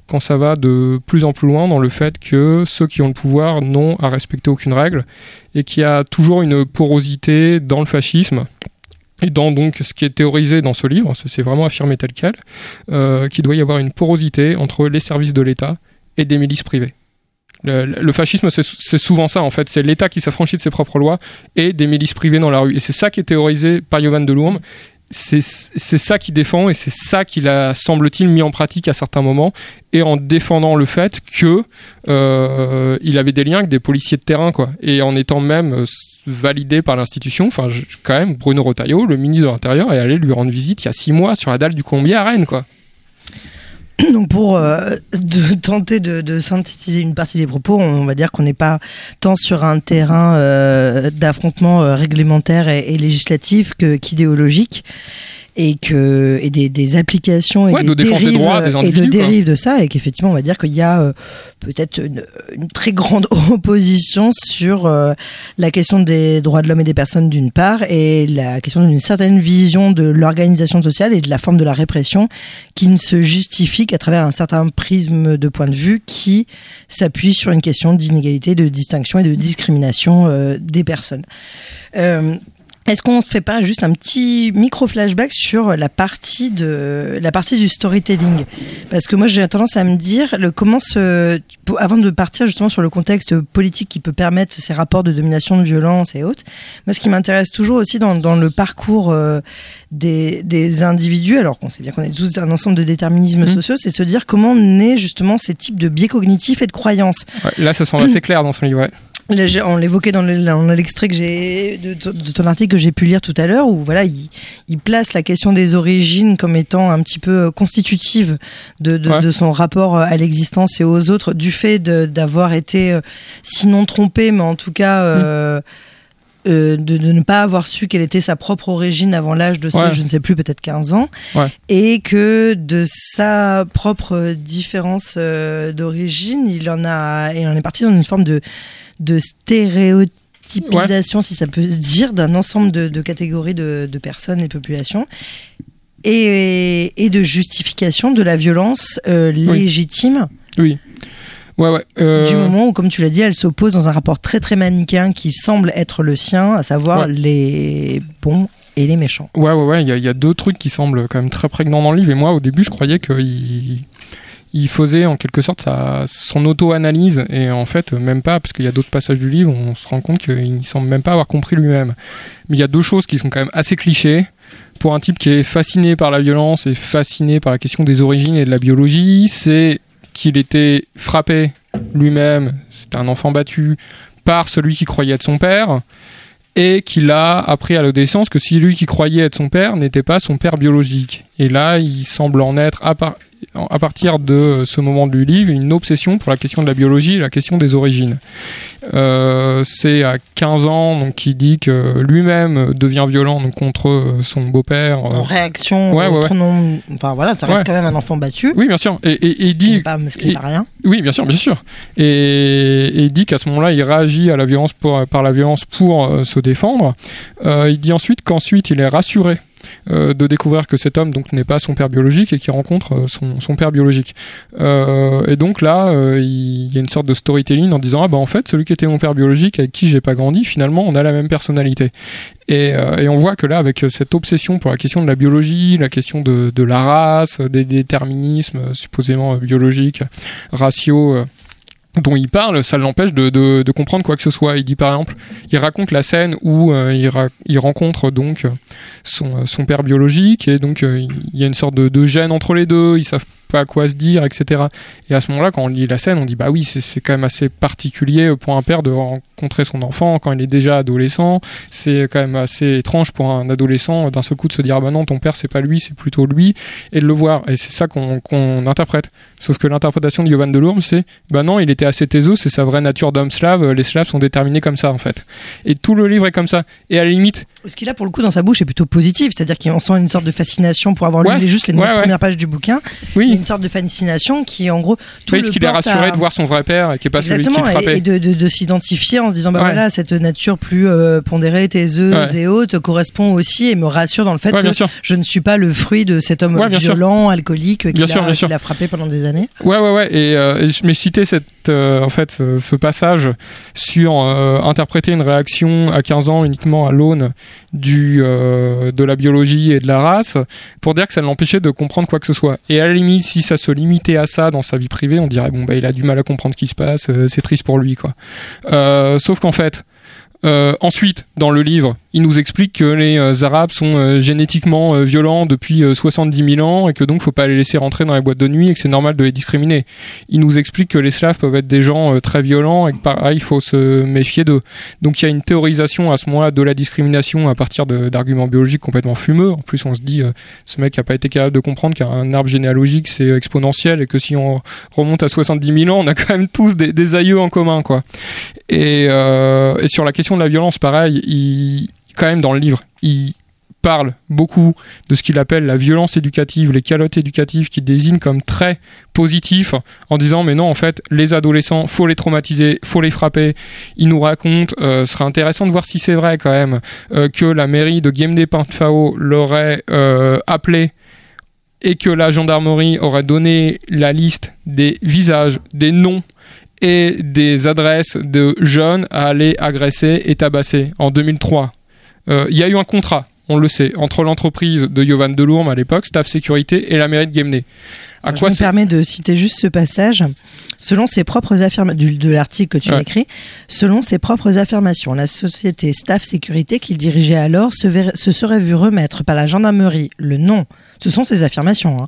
quand ça va de plus en plus loin dans le fait que ceux qui ont le pouvoir n'ont à respecter aucune règle et qu'il y a toujours une porosité dans le fascisme et dans donc ce qui est théorisé dans ce livre, c'est vraiment affirmé tel quel, qu'il doit y avoir une porosité entre les services de l'État et des milices privées. Le fascisme, c'est souvent ça en fait, c'est l'État qui s'affranchit de ses propres lois et des milices privées dans la rue. Et c'est ça qui est théorisé par Yovan Delhomme. C'est ça qu'il défend et c'est ça qu'il a, semble-t-il, mis en pratique à certains moments, et en défendant le fait que il avait des liens avec des policiers de terrain, quoi, et en étant même validé par l'institution. Enfin, quand même, Bruno Retailleau, le ministre de l'Intérieur, est allé lui rendre visite il y a 6 mois sur la dalle du Colombier à Rennes, quoi. Donc pour tenter de synthétiser une partie des propos, on va dire qu'on n'est pas tant sur un terrain d'affrontement réglementaire et législatif qu'idéologique, et des applications et des défense des droits des individus, et de dérives de ça, et qu'effectivement on va dire qu'il y a peut-être une très grande opposition sur la question des droits de l'homme et des personnes d'une part, et la question d'une certaine vision de l'organisation sociale et de la forme de la répression qui ne se justifie qu'à travers un certain prisme de point de vue qui s'appuie sur une question d'inégalité, de distinction et de discrimination des personnes. Est-ce qu'on ne se fait pas juste un petit micro-flashback sur la partie du storytelling ? Parce que moi, j'ai tendance à me dire, avant de partir justement sur le contexte politique qui peut permettre ces rapports de domination, de violence et autres, moi, ce qui m'intéresse toujours aussi dans le parcours des individus, alors qu'on sait bien qu'on est tous un ensemble de déterminismes sociaux, c'est de se dire comment naît justement ces types de biais cognitifs et de croyances. Ouais, là, ça semble assez clair dans son livre, ouais. Là, on l'évoquait dans l'extrait que de ton article que j'ai pu lire tout à l'heure, où voilà, il place la question des origines comme étant un petit peu constitutive de son rapport à l'existence et aux autres, du fait d'avoir été sinon trompé, mais en tout cas de ne pas avoir su quelle était sa propre origine avant l'âge de je ne sais plus, peut-être 15 ans, et que de sa propre différence d'origine, il en est parti dans une forme de stéréotypisation, si ça peut se dire, d'un ensemble de catégories de personnes et populations, et de justification de la violence légitime. Oui. Du moment où, comme tu l'as dit, elle s'oppose dans un rapport très très manichéen qui semble être le sien, à savoir les bons et les méchants. Il y a 2 trucs qui semblent quand même très prégnants dans le livre, et moi au début je croyais qu'il faisait en quelque sorte son auto-analyse, et en fait même pas, parce qu'il y a d'autres passages du livre où on se rend compte qu'il semble même pas avoir compris lui-même. Mais il y a 2 choses qui sont quand même assez clichés pour un type qui est fasciné par la violence et fasciné par la question des origines et de la biologie. C'est qu'il était frappé lui-même, c'était un enfant battu, par celui qui croyait être son père, et qu'il a appris à l'adolescence que celui qui croyait être son père n'était pas son père biologique. Et là, il semble en être, à partir de ce moment du livre, une obsession pour la question de la biologie et la question des origines. C'est à 15 ans donc, qu'il dit que lui-même devient violent donc, contre son beau-père. En réaction au nom... Enfin voilà, ça reste quand même un enfant battu. Oui, bien sûr. Et il dit... Pas rien. Oui, bien sûr. Et il dit qu'à ce moment-là, il réagit à la violence par la violence pour se défendre. Il dit ensuite qu'ensuite, il est rassuré de découvrir que cet homme donc n'est pas son père biologique et qu'il rencontre son père biologique. Et donc là, il y a une sorte de storytelling en disant en fait, celui qui était mon père biologique avec qui j'ai pas grandi, finalement, on a la même personnalité. Et on voit que là, avec cette obsession pour la question de la biologie, la question de la race, des déterminismes supposément biologiques, raciaux, dont il parle, ça l'empêche de comprendre quoi que ce soit. Il dit par exemple, il raconte la scène où il rencontre donc son père biologique, et donc il y a une sorte de gêne entre les deux, ils savent pas quoi se dire, etc. Et à ce moment-là, quand on lit la scène, on dit bah oui, c'est quand même assez particulier pour un père de rencontrer son enfant quand il est déjà adolescent. C'est quand même assez étrange pour un adolescent d'un seul coup de se dire bah non, ton père c'est pas lui, c'est plutôt lui, et de le voir. Et c'est ça qu'on interprète. Sauf que l'interprétation de Yovan Delhomme, c'est bah non, il était assez taiseux, c'est sa vraie nature d'homme slave, les slaves sont déterminés comme ça en fait. Et tout le livre est comme ça. Et à la limite, ce qu'il a pour le coup dans sa bouche est plutôt positif, c'est-à-dire qu'on sent une sorte de fascination pour avoir lu juste les 9 premières pages du bouquin. Oui. a une sorte de fascination qui, en gros, tout ce qu'il est rassuré de voir son vrai père et qui n'est pas celui qui le frappait. Et de s'identifier en se disant, voilà, cette nature plus pondérée, taiseuse et haute correspond aussi et me rassure dans le fait que je ne suis pas le fruit de cet homme violent, alcoolique qui l'a frappé pendant des années. Et je m'ai cité ce passage sur interpréter une réaction à 15 ans uniquement à l'aune de la biologie et de la race, pour dire que ça l'empêchait de comprendre quoi que ce soit. Et à la limite, si ça se limitait à ça dans sa vie privée, on dirait il a du mal à comprendre ce qui se passe, c'est triste pour lui, quoi. Sauf qu'en fait, ensuite, dans le livre, il nous explique que les Arabes sont génétiquement violents depuis 70 000 ans et que donc il ne faut pas les laisser rentrer dans les boîtes de nuit et que c'est normal de les discriminer. Il nous explique que les Slaves peuvent être des gens très violents et que pareil, il faut se méfier d'eux. Donc il y a une théorisation à ce moment-là de la discrimination à partir d'arguments biologiques complètement fumeux. En plus, on se dit, ce mec n'a pas été capable de comprendre qu'un arbre généalogique c'est exponentiel et que si on remonte à 70 000 ans, on a quand même tous des aïeux en commun, quoi. Et sur la question de la violence, pareil, quand même dans le livre, il parle beaucoup de ce qu'il appelle la violence éducative, les calottes éducatives qu'il désigne comme très positifs, en disant mais non, en fait, les adolescents, faut les traumatiser, faut les frapper. Il nous raconte, ce serait intéressant de voir si c'est vrai quand même, que la mairie de Guémdé-Pintfao l'aurait appelé et que la gendarmerie aurait donné la liste des visages, des noms et des adresses de jeunes à aller agresser et tabasser en 2003. Il y a eu un contrat, on le sait, entre l'entreprise de Yovan Delourme à l'époque, Staff Sécurité, et la mairie de Guémené. Je me permets de citer juste ce passage. Selon ses propres affirmations, de l'article que tu as écrit, selon ses propres affirmations, la société Staff Sécurité qu'il dirigeait alors se serait vu remettre par la gendarmerie le nom, ce sont ses affirmations,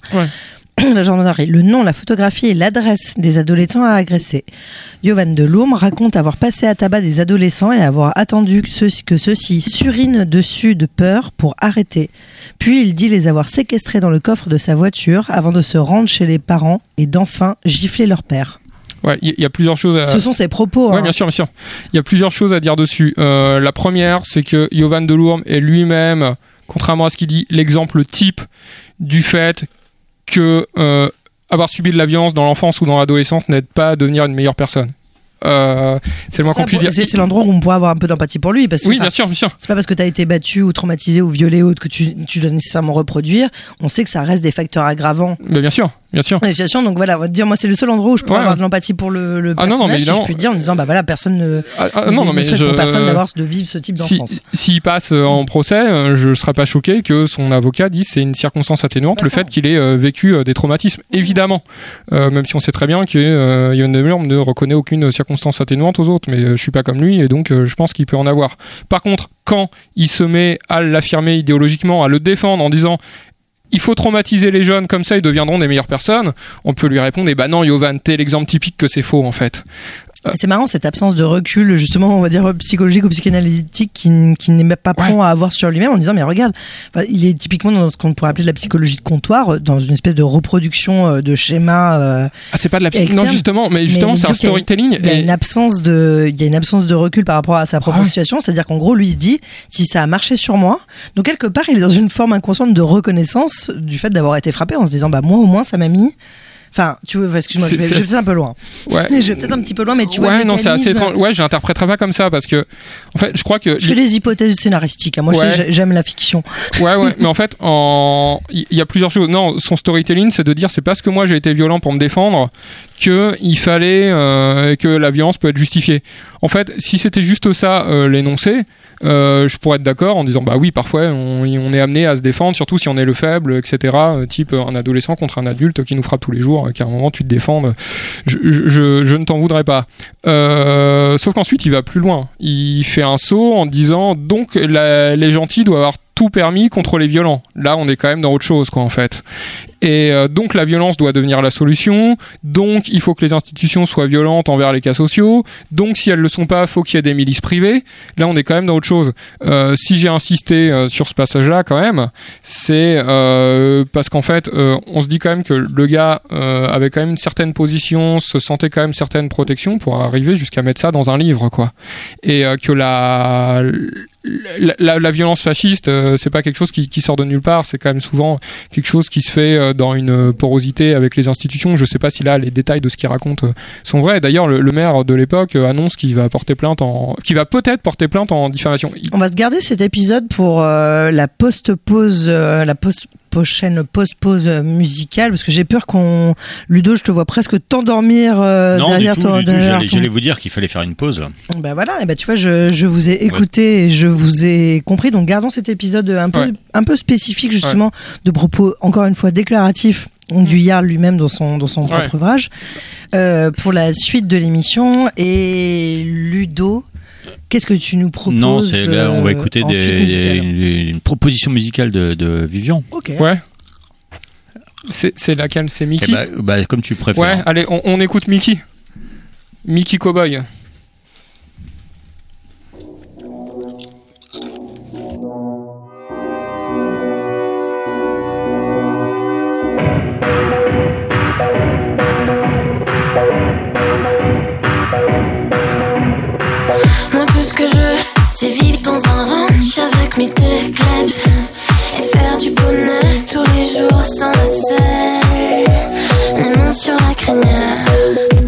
la gendarmerie, le nom, la photographie et l'adresse des adolescents à agresser. Yovan Delourme raconte avoir passé à tabac des adolescents et avoir attendu que ceux-ci surinent dessus de peur pour arrêter. Puis il dit les avoir séquestrés dans le coffre de sa voiture avant de se rendre chez les parents et d'enfin gifler leur père. Ouais, il y a plusieurs choses à... Ce sont ses propos. Ouais, bien sûr. Il y a plusieurs choses à dire dessus. La première, c'est que Yovan Delourme est lui-même, contrairement à ce qu'il dit, l'exemple type du fait que avoir subi de la violence dans l'enfance ou dans l'adolescence n'aide pas à devenir une meilleure personne. C'est le moins qu'on puisse dire. C'est l'endroit où on pourrait avoir un peu d'empathie pour lui. Parce que, bien sûr. C'est pas parce que tu as été battu ou traumatisé ou violé ou autre que tu dois nécessairement reproduire. On sait que ça reste des facteurs aggravants. Mais bien sûr. La situation, donc voilà, on va te dire, moi c'est le seul endroit où je pourrais avoir de l'empathie pour le personnage, si je puis dire, en disant personne ne souhaite pour personne d'avoir de vivre ce type d'enfance. S'il passe en procès, je ne serais pas choqué que son avocat dise c'est une circonstance atténuante, le fait qu'il ait vécu des traumatismes, évidemment, même si on sait très bien que Yovan Delourme ne reconnaît aucune circonstance atténuante aux autres, mais je suis pas comme lui et donc je pense qu'il peut en avoir. Par contre, quand il se met à l'affirmer idéologiquement, à le défendre en disant il faut traumatiser les jeunes, comme ça ils deviendront des meilleures personnes, on peut lui répondre non Yovan, t'es l'exemple typique que c'est faux en fait. C'est marrant cette absence de recul, justement, on va dire psychologique ou psychanalytique qui n'est pas prompt à avoir sur lui-même en disant mais regarde, il est typiquement dans ce qu'on pourrait appeler de la psychologie de comptoir, dans une espèce de reproduction de schémas. C'est pas de la psychologie, non justement, mais c'est un storytelling. Il y a une absence de recul par rapport à sa propre situation, c'est-à-dire qu'en gros lui il se dit si ça a marché sur moi, donc quelque part il est dans une forme inconsciente de reconnaissance du fait d'avoir été frappé en se disant moi au moins ça m'a mis. Enfin, tu vois, excuse-moi, je vais peut-être un peu loin. Ouais. Je vais peut-être un petit peu loin, mais tu vois. Non, c'est assez étrange. Ouais, je l'interpréterai pas comme ça parce que, en fait, je crois que. Je fais des hypothèses scénaristiques. Moi, j'aime la fiction. Ouais, mais en fait, il y a plusieurs choses. Non, son storytelling, c'est de dire, c'est parce que moi j'ai été violent pour me défendre qu'il fallait que la violence peut être justifiée. En fait, si c'était juste ça, l'énoncé. Je pourrais être d'accord en disant oui parfois on est amené à se défendre surtout si on est le faible etc, type un adolescent contre un adulte qui nous frappe tous les jours qu'à un moment tu te défends, je ne t'en voudrais pas, sauf qu'ensuite il va plus loin, il fait un saut en disant donc les gentils doivent avoir tout permis contre les violents. Là on est quand même dans autre chose en fait. Et donc la violence doit devenir la solution, donc il faut que les institutions soient violentes envers les cas sociaux, donc si elles le sont pas, il faut qu'il y ait des milices privées. Là on est quand même dans autre chose. Si j'ai insisté sur ce passage-là quand même, c'est parce qu'en fait on se dit quand même que le gars avait quand même une certaine position, se sentait quand même certaine protection pour arriver jusqu'à mettre ça dans un livre quoi. Et que la violence fasciste, c'est pas quelque chose qui sort de nulle part, c'est quand même souvent quelque chose qui se fait dans une porosité avec les institutions. Je sais pas si là les détails de ce qu'il raconte sont vrais. D'ailleurs, le maire de l'époque annonce qu'il va peut-être porter plainte en diffamation. On va se garder cet épisode pour la prochaine pause musicale, parce que j'ai peur Ludo, je te vois presque t'endormir derrière toi. J'allais vous dire qu'il fallait faire une pause. Bah voilà, et bah tu vois, je vous ai écouté et je vous ai compris, donc gardons cet épisode un peu spécifique justement, de propos encore une fois déclaratifs du Jarl lui-même dans son propre ouvrage. Pour la suite de l'émission, et Ludo, qu'est-ce que tu nous proposes? Non, là, on va écouter une proposition musicale de Vivian. Ok. Ouais. C'est laquelle? C'est Mickey? Comme tu préfères. Ouais, allez, on écoute Mickey. Mickey Cowboy. Tout ce que je veux, c'est vivre dans un ranch avec mes deux clubs et faire du bonheur tous les jours sans lasser, les mains sur la crinière.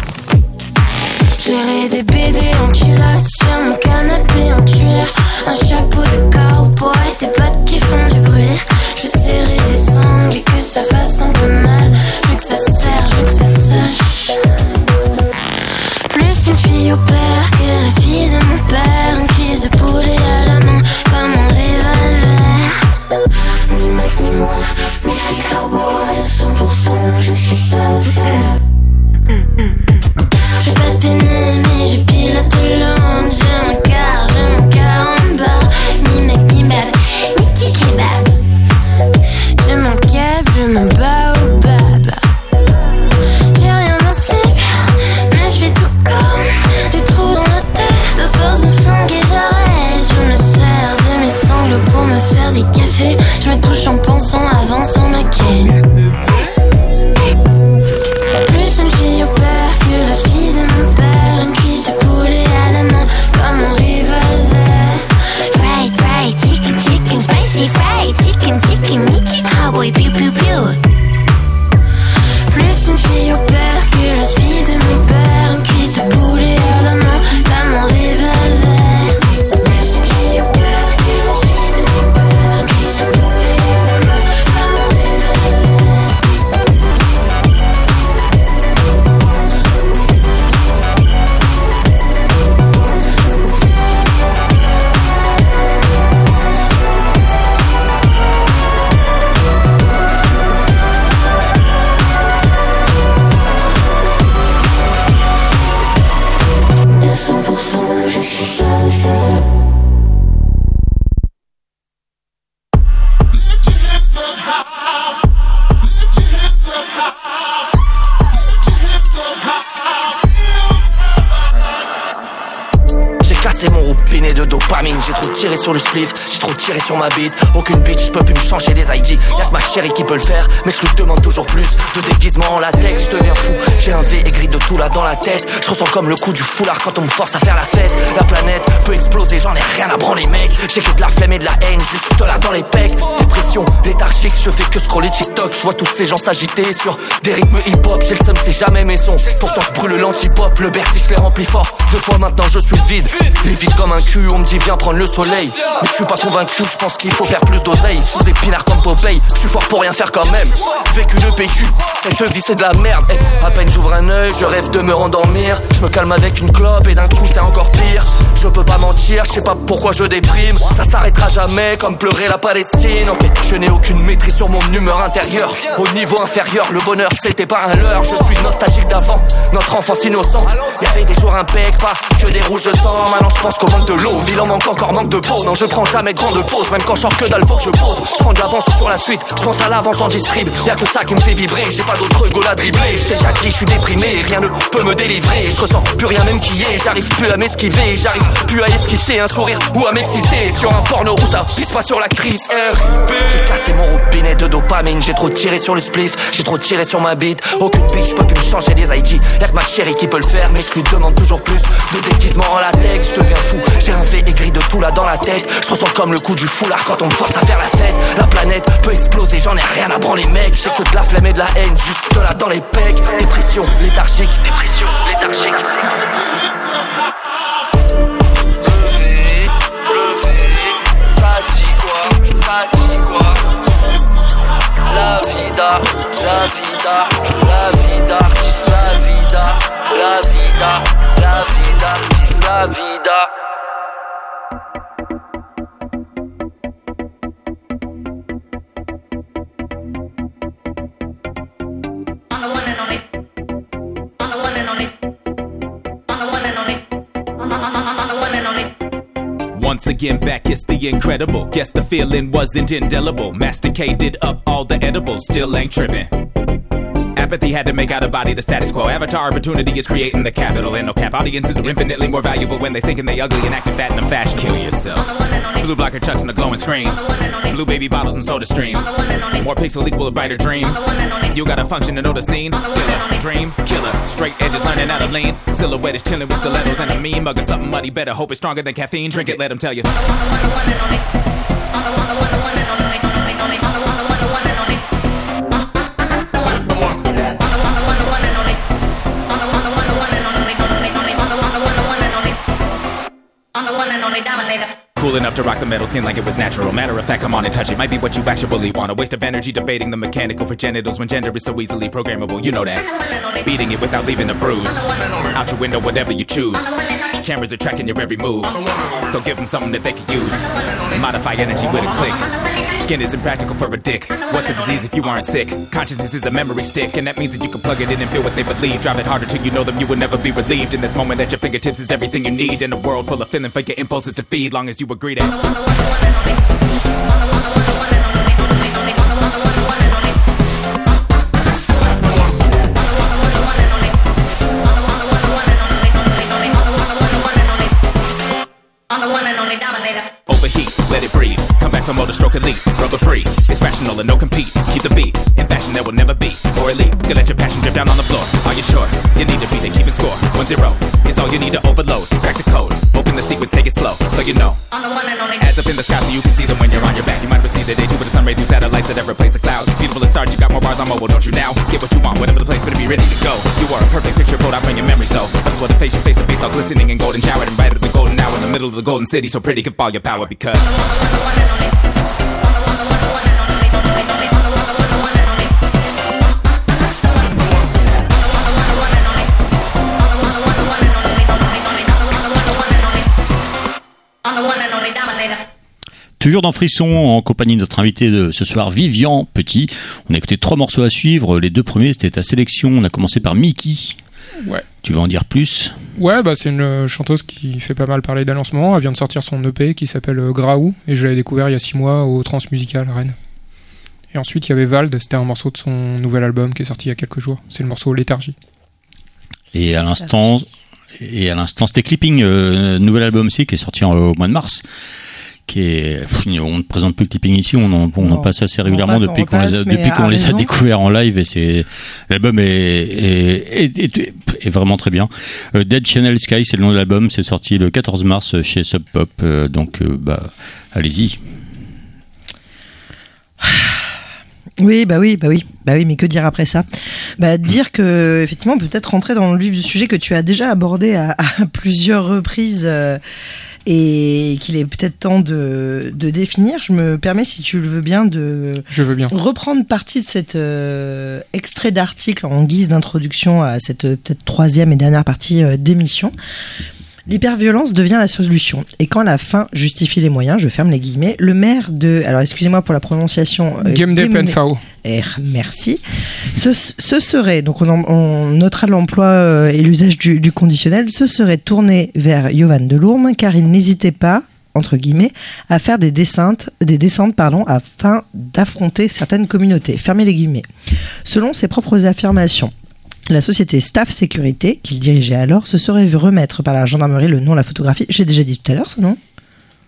Gérer des BD en culotte sur mon canapé en cuir, un chapeau de cowboy, des potes qui font du bruit. Je veux serrer des sangles et que ça fasse un peu mal. Je veux que ça serre, je veux que ça sèche. Plus une fille au père que la fille de mon père. Une crise de poulet à la main comme un revolver. Ni mec ni moi, Mickey Cowboy à 100%. Je suis seul. Je vais pas te peiner mais je pilote l'onde. J'ai mon car en bas. Ni mec ni bab, Mickey Kebab. J'ai mon cap, je m'en bats au bab. J'ai rien dans ce slip, mais je fais tout comme des trous dans la tête. À force de me flinguer, j'arrête. Je me sers de mes sanglots pour me faire des cafés. Je me touche en pensant avant sans ma ken. Plus une fille au père que la fille de mon père. Une cuisse de poulet à la main comme un revolver. Fried, chicken, spicy fried chicken, Mickey Cowboy, pew pew pew. Plus une fille au père que la fille de mon père. Une cuisse de poulet à la main comme un revolver. Plus une fille au père que la fille de mon père. Une cuisse de poulet à la main comme un revolver. C'est mon roupiné de dopamine. J'ai trop tiré sur le spliff, j'ai trop tiré sur ma bite. Aucune bitch peux plus me changer les ID. Y'a que ma chérie qui peut le faire, mais je lui demande toujours plus. De déguisement en latex, je deviens fou. J'ai un V aigri de tout là dans la tête. Je ressens comme le coup du foulard quand on me force à faire la fête. La planète peut exploser, j'en ai rien à branler mec. J'ai que de la flemme et de la haine, juste là dans les pecs. Dépression, léthargique, je fais que scroller TikTok. Je vois tous ces gens s'agiter sur des rythmes hip-hop. J'ai le seum, c'est jamais mes sons. Pourtant je brûle l'anti-pop, le Bercy je l'ai rempli fort. 2 fois maintenant je suis vide. Les vides comme un cul, on me dit viens prendre le soleil. Mais je suis pas convaincu, je pense qu'il faut faire plus d'oseille. Sous épinard comme Popeye, je suis fort pour rien faire quand même. Vécu de PQ, cette vie c'est de la merde. À peine j'ouvre un œil, je rêve de me rendormir. Je me calme avec une clope et d'un coup c'est encore pire. Je peux pas mentir, je sais pas pourquoi je déprime. Ça s'arrêtera jamais comme pleurer la Palestine. Ok, je n'ai aucune maîtrise sur mon humeur intérieure. Au niveau inférieur, le bonheur c'était pas un leurre. Je suis nostalgique d'avant, notre enfance innocente. Y'avait des jours impeccables, pas que des rouges de sang. Maintenant je pense qu'au manque de l'eau, ville en manque encore, manque de peau. Non je prends jamais grande pause, même quand je sors que dalle faut que je pose. Je prends de l'avance sur la suite, je pense à l'avance en distrib. Y'a que ça qui me fait vibrer, j'ai pas d'autre goal à dribbler. J'étais déjà dit, je suis déprimé, rien ne peut me délivrer. Je ressens plus rien même qui est, j'arrive plus à m'esquiver. J'arrive plus à esquisser un sourire ou à m'exciter. Sur un porno où ça pisse pas sur l'actrice. J'ai cassé mon robinet de dopamine, j'ai trop tiré sur le spliff, j'ai trop tiré sur ma bite. Aucune bitch peut plus me changer les ID. Y'a que ma chérie qui peut le faire, mais je lui demande toujours plus. De déguisement en latex, je deviens fou. J'ai un V aigri de tout tout là dans la tête. Je ressens comme le coup du foulard quand on me force à faire la fête. La planète peut exploser, j'en ai rien à branler mec. J'ai que de la flemme et de la haine, juste là dans les pecs. Dépression léthargique. Ça dit quoi? La vida, dis la vida, dis la vida. Once again back, it's the incredible. Guess the feeling wasn't indelible. Masticated up all the edibles, still ain't tripping. Apathy had to make out a body the status quo. Avatar opportunity is creating the capital. And no cap audiences are infinitely more valuable when they thinking they ugly and acting fat and fashion. Kill yourself. Blue blocker chucks and a glowing screen. Blue baby bottles and soda stream. More pixel equal a brighter dream. You gotta function to know the scene. Still a dream killer. Straight edges learning how to lean. Silhouette is chilling with stilettos and a meme. Mug or something muddy. Better hope it's stronger than caffeine. Drink it, let them tell you. Cool enough to rock the metal skin like it was natural. Matter of fact, come on and touch it. Might be what you actually want. A waste of energy debating the mechanical for genitals when gender is so easily programmable. You know that. Beating it without leaving a bruise. Out your window, whatever you choose. Cameras are tracking your every move. So give them something that they can use. Modify energy with a click. Skin is impractical for a dick. What's a disease if you aren't sick? Consciousness is a memory stick, and that means that you can plug it in and feel what they believe. Drive it harder till you know them, you will never be relieved. In this moment at your fingertips is everything you need. In a world full of feeling for your impulses to feed. Long as you agree that. Overheat, let it breathe. Come back from motor stroke elite. Rubber free, it's rational and no compete. Keep the beat, in fashion there will never be. Or elite, you let your passion drip down on the floor. Are you sure? You need to be there, keeping score. 1-0 is all you need to overload. Crack the code, open the sequence, take it slow. So you know. As up in the sky so you can see them when you're on your back. You might receive the day two with the sun ray through satellites that ever replace the clouds. Beautiful as stars, you got more bars on mobile, don't you now? Get what you want, whatever the place, better be ready to go. You are a perfect picture, boat out from your memory, so that's what the face, your face, a face all glistening and golden showered and brighter than golden hour in the middle of the golden city. So pretty, give all your power because. Toujours dans Frisson, en compagnie de notre invité de ce soir, Vivian Petit. On a écouté 3 morceaux à suivre. Les 2 premiers, c'était ta sélection. On a commencé par Mickey. Ouais. Tu veux en dire plus? Ouais, bah c'est une chanteuse qui fait pas mal parler d'elle en ce moment. Elle vient de sortir son EP qui s'appelle Graou. Et je l'avais découvert il y a 6 mois au Transmusical à Rennes. Et ensuite, il y avait Vald. C'était un morceau de son nouvel album qui est sorti il y a quelques jours. C'est le morceau Léthargie. Et à l'instant, c'était Clipping, nouvel album aussi qui est sorti au mois de mars. On ne présente plus le clipping ici, on en passe assez régulièrement depuis qu'on les a découverts en live et l'album est vraiment très bien. Dead Channel Sky, c'est le nom de l'album, c'est sorti le 14 mars chez Sub Pop, donc allez-y. Oui, mais que dire après ça? Dire que, effectivement, on peut peut-être rentrer dans le vif du sujet que tu as déjà abordé à plusieurs reprises, et qu'il est peut-être temps de définir. Je me permets, si tu le veux bien, Je veux bien. reprendre partie de cet extrait d'article en guise d'introduction à cette peut-être 3e et dernière partie d'émission. L'hyperviolence devient la solution. Et quand la fin justifie les moyens, je ferme les guillemets, le maire de... Alors, excusez-moi pour la prononciation... Gemdepenfao. Merci. Ce serait, donc on notera l'emploi et l'usage du conditionnel, ce serait tourné vers Yovan Delourme, car il n'hésitait pas, entre guillemets, à faire des descentes afin d'affronter certaines communautés. Fermez les guillemets. Selon ses propres affirmations, la société Staff Sécurité, qu'il dirigeait alors, se serait vu remettre par la gendarmerie le nom, la photographie. J'ai déjà dit tout à l'heure, ça, non ?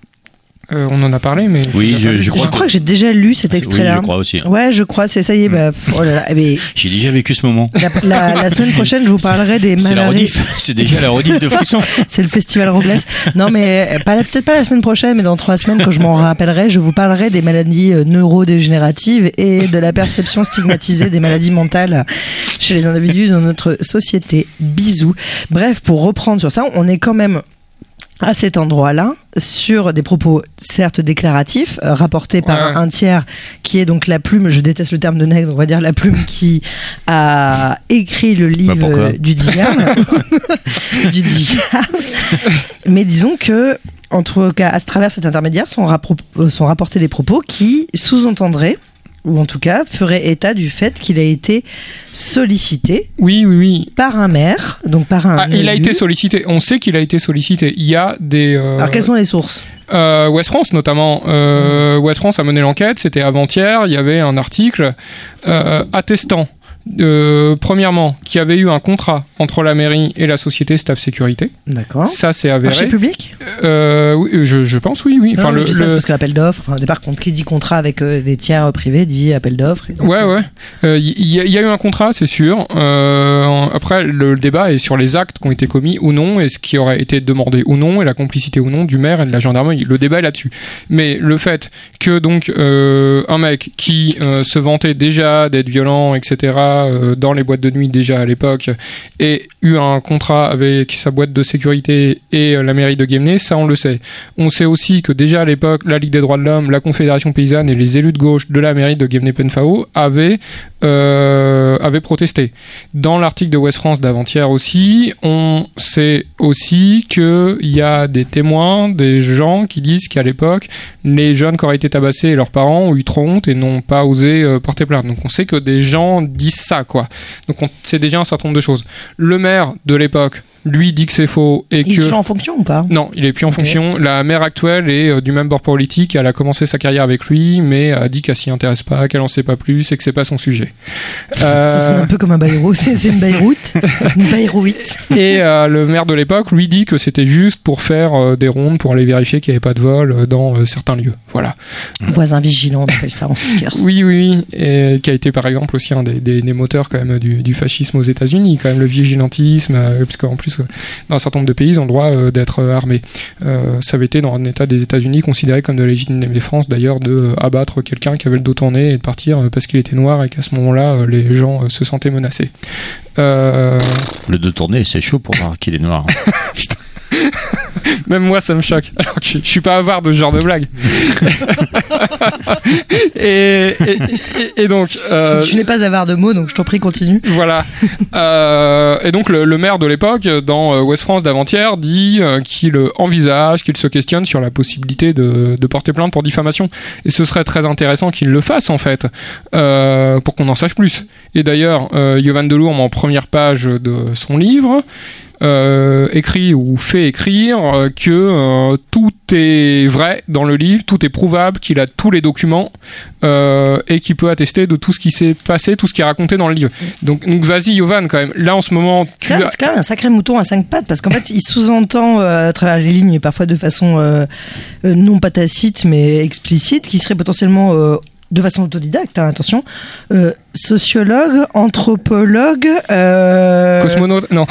On en a parlé, mais... Oui, je crois. Je crois que j'ai déjà lu cet extrait-là. Oui, je crois aussi. Ouais, je crois, ça y est. Oh là là, mais J'ai déjà vécu ce moment. la semaine prochaine, je vous parlerai des C'est la maladies. rediff, c'est déjà la rediff de Frisson. C'est le festival Robles. Non, mais peut-être pas la semaine prochaine, mais dans 3 semaines, quand je m'en rappellerai, je vous parlerai des maladies neurodégénératives et de la perception stigmatisée des maladies mentales chez les individus dans notre société. Bisous. Bref, pour reprendre sur ça, on est quand même à cet endroit-là, sur des propos certes déclaratifs, rapportés par un tiers qui est donc la plume, je déteste le terme de nègre, on va dire la plume qui a écrit le livre du diable. Du diable. Mais disons que, en tout cas, à travers cet intermédiaire, sont rapportés des propos qui sous-entendraient, ou en tout cas ferait état du fait qu'il a été sollicité par un maire, donc par un élu. Il a été sollicité, on sait qu'il a été sollicité. Il y a des... Alors quelles sont les sources ? Ouest France notamment. Ouest France a mené l'enquête, c'était avant-hier, il y avait un article attestant premièrement qu'il y avait eu un contrat entre la mairie et la société Staff Sécurité. D'accord. Ça c'est avéré. Marché public ? Oui, je pense oui. Enfin, je dis ça parce qu'appel d'offres, enfin, par contre, qui dit contrat avec des tiers privés dit appel d'offres. Ouais. Il y a eu un contrat, c'est sûr. Après, le débat est sur les actes qui ont été commis ou non, et ce qui aurait été demandé ou non, et la complicité ou non du maire et de la gendarmerie. Le débat est là-dessus. Mais le fait que donc un mec qui se vantait déjà d'être violent, etc., dans les boîtes de nuit déjà à l'époque, ait eu un contrat avec sa boîte de sécurité et la mairie de Guémené, ça on le sait. On sait aussi que déjà à l'époque, la Ligue des droits de l'homme, la Confédération paysanne et les élus de gauche de la mairie de Guémené-Penfao avaient protesté. Dans l'article de Ouest France d'avant-hier aussi, on sait aussi qu'il y a des témoins, des gens qui disent qu'à l'époque, les jeunes qui auraient été tabassés et leurs parents ont eu trop honte et n'ont pas osé porter plainte. Donc on sait que des gens disent ça, quoi. Donc on sait déjà un certain nombre de choses. Le maire de l'époque, lui, dit que c'est faux et il est toujours en fonction ou pas ? Non, il est plus en fonction. La maire actuelle est du même bord politique. Elle a commencé sa carrière avec lui, mais a dit qu'elle s'y intéresse pas, qu'elle en sait pas plus et que c'est pas son sujet. Ça sonne un peu comme un Bayrou. C'est une Beyrouth. Une Beyrouth. Et le maire de l'époque, lui, dit que c'était juste pour faire des rondes, pour aller vérifier qu'il n'y avait pas de vol dans certains lieux. Voilà. Voisin vigilant, on appelle ça en stickers. Oui. Et qui a été par exemple aussi un des moteurs quand même du fascisme aux États-Unis, quand même le vigilantisme, parce qu'en plus dans un certain nombre de pays, ils ont le droit d'être armés. Ça avait été dans un état des États-Unis considéré comme de la légitime défense, d'ailleurs, de abattre quelqu'un qui avait le dos tourné et de partir parce qu'il était noir et qu'à ce moment-là, les gens se sentaient menacés. Le dos tourné, c'est chaud pour voir qu'il est noir. Putain. Même moi, ça me choque. Alors que je suis pas avare de ce genre de blague. et donc... Tu n'es pas avare de mots, donc je t'en prie, continue. Voilà. Et donc, le maire de l'époque, dans Ouest France d'avant-hier, dit qu'il envisage, qu'il se questionne sur la possibilité de porter plainte pour diffamation. Et ce serait très intéressant qu'il le fasse, en fait, pour qu'on en sache plus. Et d'ailleurs, Yovan Delourme, en première page de son livre... écrit ou fait écrire que tout est vrai dans le livre, tout est prouvable, qu'il a tous les documents et qu'il peut attester de tout ce qui s'est passé, tout ce qui est raconté dans le livre. Donc vas-y Yovan, quand même. Là en ce moment, c'est quand même un sacré mouton à 5 pattes, parce qu'en fait il sous-entend à travers les lignes et parfois de façon non pas tacite mais explicite, qui serait potentiellement de façon autodidacte, hein, attention, sociologue, anthropologue, cosmonaute, non.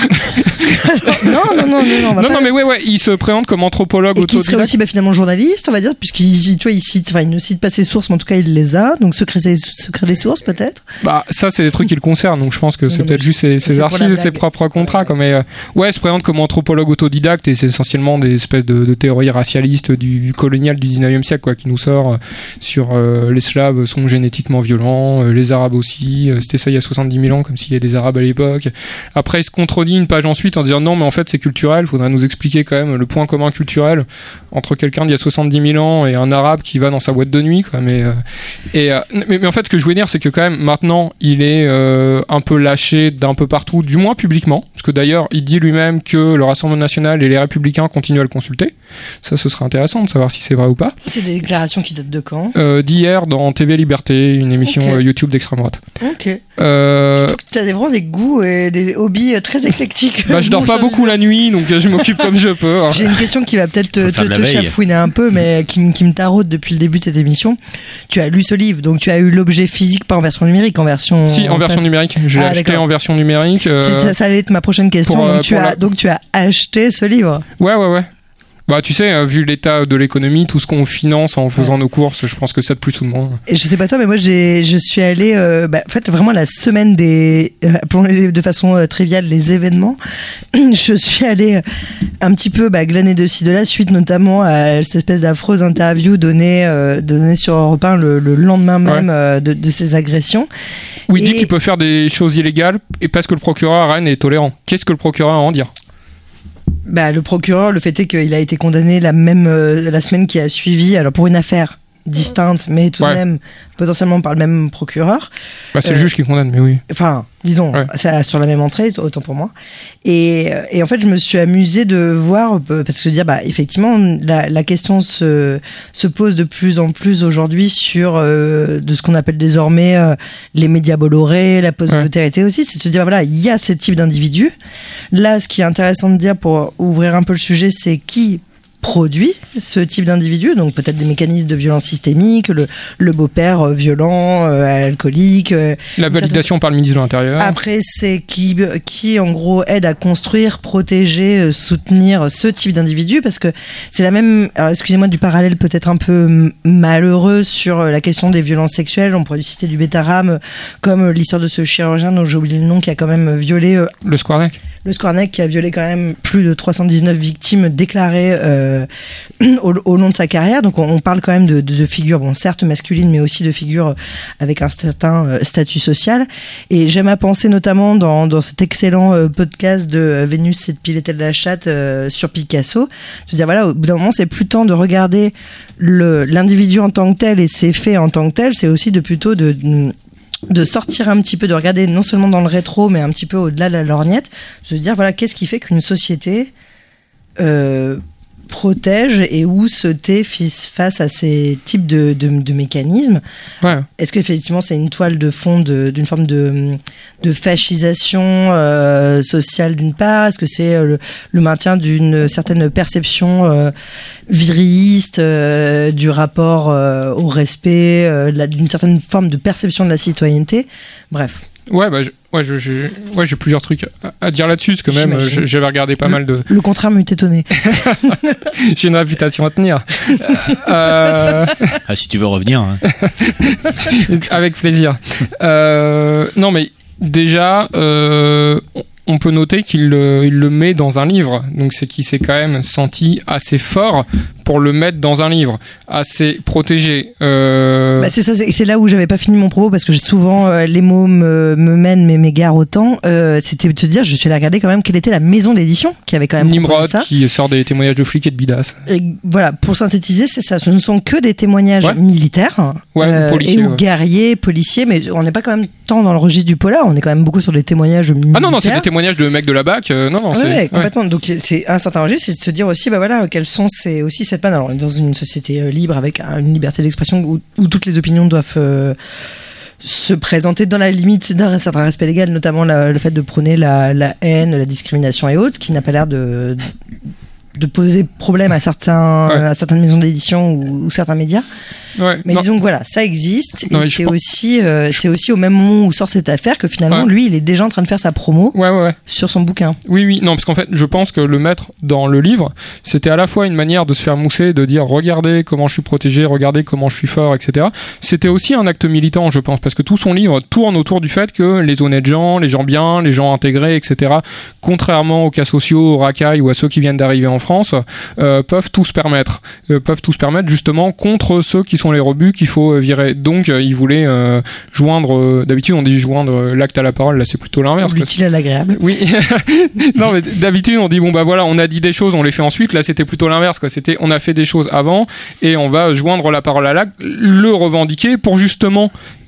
non, mais ouais, il se présente comme anthropologue et autodidacte. Qui serait aussi finalement journaliste, on va dire, puisqu'il il ne cite pas ses sources, mais en tout cas il les a, donc secret des sources peut-être. Bah ça c'est des trucs qui le concernent, donc je pense que c'est peut-être juste ses archives, ses propres contrats, quoi. Mais il se présente comme anthropologue autodidacte et c'est essentiellement des espèces de théories racialistes du colonial du 19e siècle, quoi, qui nous sort sur les Slaves sont génétiquement violents, les Arabes aussi, c'était ça il y a 70 000 ans, comme s'il y avait des Arabes à l'époque. Après il se contredit une page ensuite en disant non mais en fait c'est culturel, faudrait nous expliquer quand même le point commun culturel entre quelqu'un d'il y a 70 000 ans et un Arabe qui va dans sa boîte de nuit, quoi. Mais en fait ce que je voulais dire c'est que quand même maintenant il est un peu lâché d'un peu partout, du moins publiquement, parce que d'ailleurs, il dit lui-même que le Rassemblement national et les Républicains continuent à le consulter. Ça, ce serait intéressant de savoir si c'est vrai ou pas. C'est des déclarations qui datent de quand ? D'hier, dans TV Liberté, une émission YouTube d'extrême droite. Ok. Je trouve que tu as vraiment des goûts et des hobbies très éclectiques. Je dors pas beaucoup la nuit, donc je m'occupe comme je peux. J'ai une question qui va peut-être te chafouiner un peu, mais qui me taraude depuis le début de cette émission. Tu as lu ce livre, donc tu as eu l'objet physique, pas en version numérique, en version... Si, en version numérique. J'ai acheté en version numérique. Ça allait être ma prochaine question. Donc tu as acheté ce livre. Ouais. Bah, tu sais, vu l'état de l'économie, tout ce qu'on finance en faisant nos courses, je pense que ça de plus ou de moins. Et je sais pas toi, mais moi, je suis allée, en fait, vraiment la semaine des, appelons-les de façon triviale, les événements. Je suis allée un petit peu glaner de ci, de là, suite notamment à cette espèce d'affreuse interview donnée sur Europe 1 le lendemain même de ces agressions. Où il dit qu'il peut faire des choses illégales et parce que le procureur à Rennes est tolérant. Qu'est-ce que le procureur a à en dire ? Le procureur, le fait est qu'il a été condamné la semaine qui a suivi, alors pour une affaire distincte, mais tout de même potentiellement par le même procureur. C'est le juge qui condamne, mais oui. Enfin, disons, ça, sur la même entrée, autant pour moi. Et en fait, je me suis amusée de voir, parce que effectivement, la question se pose de plus en plus aujourd'hui sur de ce qu'on appelle désormais les médias Bolloré, la post-vérité aussi, c'est de se dire, voilà, il y a ce type d'individus. Là, ce qui est intéressant de dire pour ouvrir un peu le sujet, c'est qui produit ce type d'individu, donc peut-être des mécanismes de violence systémique, le beau-père violent, alcoolique. La validation par le ministre de l'Intérieur. Après, c'est qui en gros aide à construire, protéger, soutenir ce type d'individu, parce que c'est la même, alors excusez-moi du parallèle peut-être un peu malheureux sur la question des violences sexuelles, on pourrait citer du Betaram, comme l'histoire de ce chirurgien dont j'ai oublié le nom, qui a quand même violé... le Squarneck. Le Squarneck qui a violé quand même plus de 319 victimes déclarées au long de sa carrière. Donc on parle quand même de figures, bon, certes masculines, mais aussi de figures avec un certain statut social. Et j'aime à penser notamment dans cet excellent podcast de Vénus, cette pile est-elle la chatte sur Picasso. Je veux dire, voilà, au bout d'un moment, c'est plus temps de regarder l'individu en tant que tel et ses faits en tant que tel, c'est aussi plutôt de sortir un petit peu, de regarder non seulement dans le rétro, mais un petit peu au-delà de la lorgnette, de se dire, voilà, qu'est-ce qui fait qu'une société protège et où se tait face à ces types de mécanismes. Est-ce qu'effectivement c'est une toile de fond d'une forme de fascisation sociale d'une part ? Est-ce que c'est le maintien d'une certaine perception viriliste du rapport au respect, d'une certaine forme de perception de la citoyenneté ? Bref. J'ai plusieurs trucs à dire là-dessus, parce que même j'avais regardé pas mal de... Le contraire m'eût étonné. J'ai une réputation à tenir. Si tu veux revenir. Hein. Avec plaisir. Non, mais déjà, on peut noter qu'il le met dans un livre. Donc c'est qu'il s'est quand même senti assez fort pour le mettre dans un livre, assez protégé. C'est ça, c'est là où j'avais pas fini mon propos, parce que souvent les mots me mènent mais m'égarent autant. C'était de se dire, je suis allé regarder quand même quelle était la maison d'édition qui avait quand même Nimrod, ça. qui sort des témoignages de flics et de bidas. Et voilà, pour synthétiser, c'est ça. Ce ne sont que des témoignages militaires policiers, et ou guerriers, policiers, mais on n'est pas quand même tant dans le registre du polar. On est quand même beaucoup sur des témoignages militaires. Ah non, c'est des témoignages de mecs de la BAC. C'est complètement. Donc c'est un certain registre, c'est de se dire aussi, quelles sont aussi cette panne. Alors on est dans une société libre avec une liberté d'expression où toutes les opinions doivent se présenter dans la limite d'un certain respect légal, notamment le fait de prôner la haine, la discrimination et autres, ce qui n'a pas l'air de poser problème à certaines maisons d'édition ou certains médias. Mais disons que voilà, ça existe, et c'est aussi au même moment où sort cette affaire que finalement lui il est déjà en train de faire sa promo sur son bouquin. Non, parce qu'en fait je pense que le mettre dans le livre, c'était à la fois une manière de se faire mousser, de dire regardez comment je suis protégé, regardez comment je suis fort, etc. C'était aussi un acte militant, je pense, parce que tout son livre tourne autour du fait que les honnêtes gens, les gens bien, les gens intégrés, etc., contrairement aux cas sociaux, aux racailles ou à ceux qui viennent d'arriver en France, peuvent tout se permettre justement contre ceux qui sont les rebuts qu'il faut virer. Donc il voulait joindre, d'habitude on dit joindre l'acte à la parole, là c'est plutôt l'inverse. L'utile à l'agréable. Oui. Non mais d'habitude on dit on a dit des choses, on les fait ensuite, là c'était plutôt l'inverse, c'était on a fait des choses avant et on va joindre la parole à l'acte, le revendiquer pour justement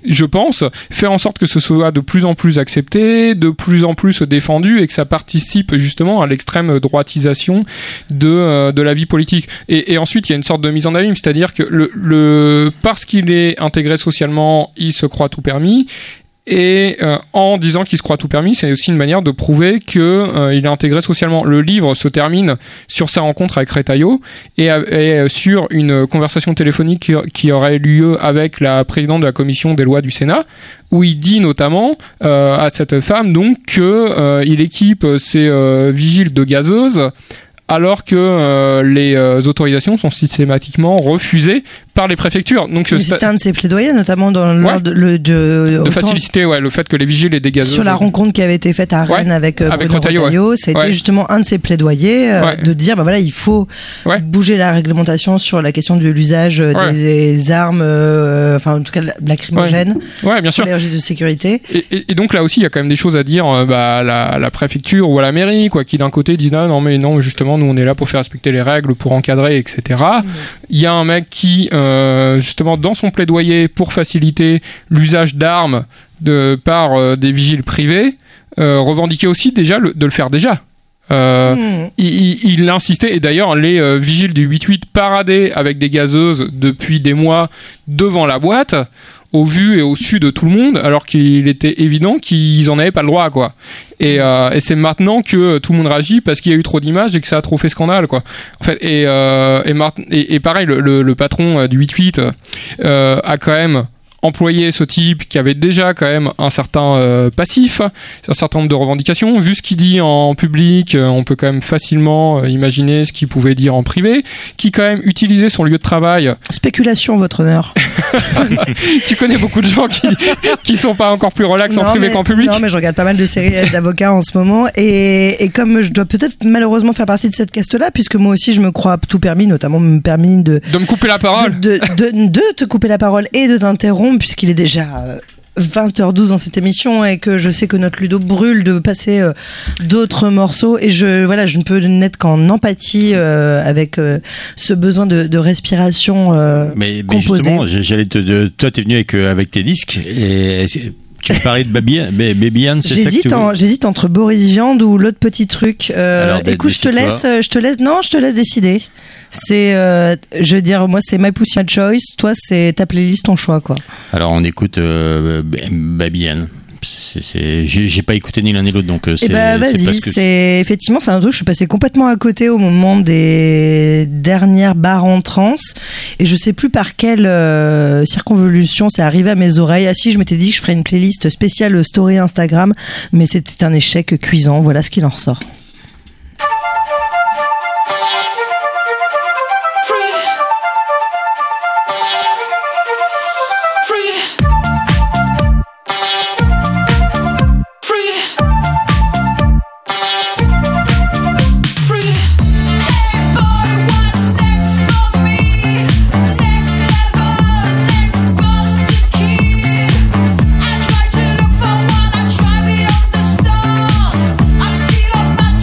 je pense, faire en sorte que ce soit de plus en plus accepté, de plus en plus défendu et que ça participe justement à l'extrême droitisation de la vie politique. Et ensuite, il y a une sorte de mise en abîme, c'est-à-dire que parce qu'il est intégré socialement, il se croit tout permis. Et en disant qu'il se croit tout permis, c'est aussi une manière de prouver qu'il est intégré socialement. Le livre se termine sur sa rencontre avec Retailleau et sur une conversation téléphonique qui aurait eu lieu avec la présidente de la commission des lois du Sénat, où il dit notamment à cette femme donc qu'il équipe ses vigiles de gazeuses alors que les autorisations sont systématiquement refusées par les préfectures. Donc c'était un de ses plaidoyers, notamment dans l'ordre de faciliter le fait que les vigiles aient des gazeuses. Sur la rencontre qui avait été faite à Rennes avec Retailleau, c'était justement un de ses plaidoyers de dire bah voilà, il faut bouger la réglementation sur la question de l'usage des armes, enfin en tout cas lacrymogènes, bien sûr, pour les registres de sécurité. Et donc là aussi, il y a quand même des choses à dire à la préfecture ou à la mairie, qui d'un côté disent non, justement nous on est là pour faire respecter les règles, pour encadrer, etc. Il y a un mec qui justement dans son plaidoyer pour faciliter l'usage d'armes par des vigiles privés revendiquait aussi déjà de le faire déjà. Il insistait, et d'ailleurs les vigiles du 8-8 paradaient avec des gazeuses depuis des mois devant la boîte au vu et au su de tout le monde, alors qu'il était évident qu'ils en avaient pas le droit, quoi. Et c'est maintenant que tout le monde réagit parce qu'il y a eu trop d'images et que ça a trop fait scandale, quoi. En fait, et pareil, le patron du 8-8 a quand même employé ce type qui avait déjà quand même un certain passif, un certain nombre de revendications. Vu ce qu'il dit en public, on peut quand même facilement imaginer ce qu'il pouvait dire en privé, qui quand même utilisait son lieu de travail. Spéculation, votre honneur. Tu connais beaucoup de gens qui sont pas encore plus relax en privé qu'en public. Non, mais je regarde pas mal de séries d'avocats en ce moment, et comme je dois peut-être malheureusement faire partie de cette caste-là, puisque moi aussi je me crois tout permis, notamment me permis de me couper la parole, de te couper la parole et de t'interrompre, puisqu'il est déjà 20h12 dans cette émission et que je sais que notre Ludo brûle de passer d'autres morceaux, et je ne peux n'être qu'en empathie avec ce besoin de respiration mais composée. justement, toi t'es venu avec tes disques et tu parlais de Baby Anne, c'est ça que tu veux? J'hésite entre Boris Viande ou l'autre petit truc. Écoute, je te laisse décider. C'est, je veux dire, moi c'est My Pussy My Choice, toi c'est ta playlist, ton choix, quoi. Alors on écoute Baby Anne. J'ai pas écouté ni l'un ni l'autre, donc c'est. Vas-y, effectivement c'est un truc, je suis passée complètement à côté au moment des dernières barres en trance, et je sais plus par quelle circonvolution c'est arrivé à mes oreilles. Ah si, je m'étais dit que je ferais une playlist spéciale story Instagram, mais c'était un échec cuisant. Voilà ce qu'il en ressort. I'm still on my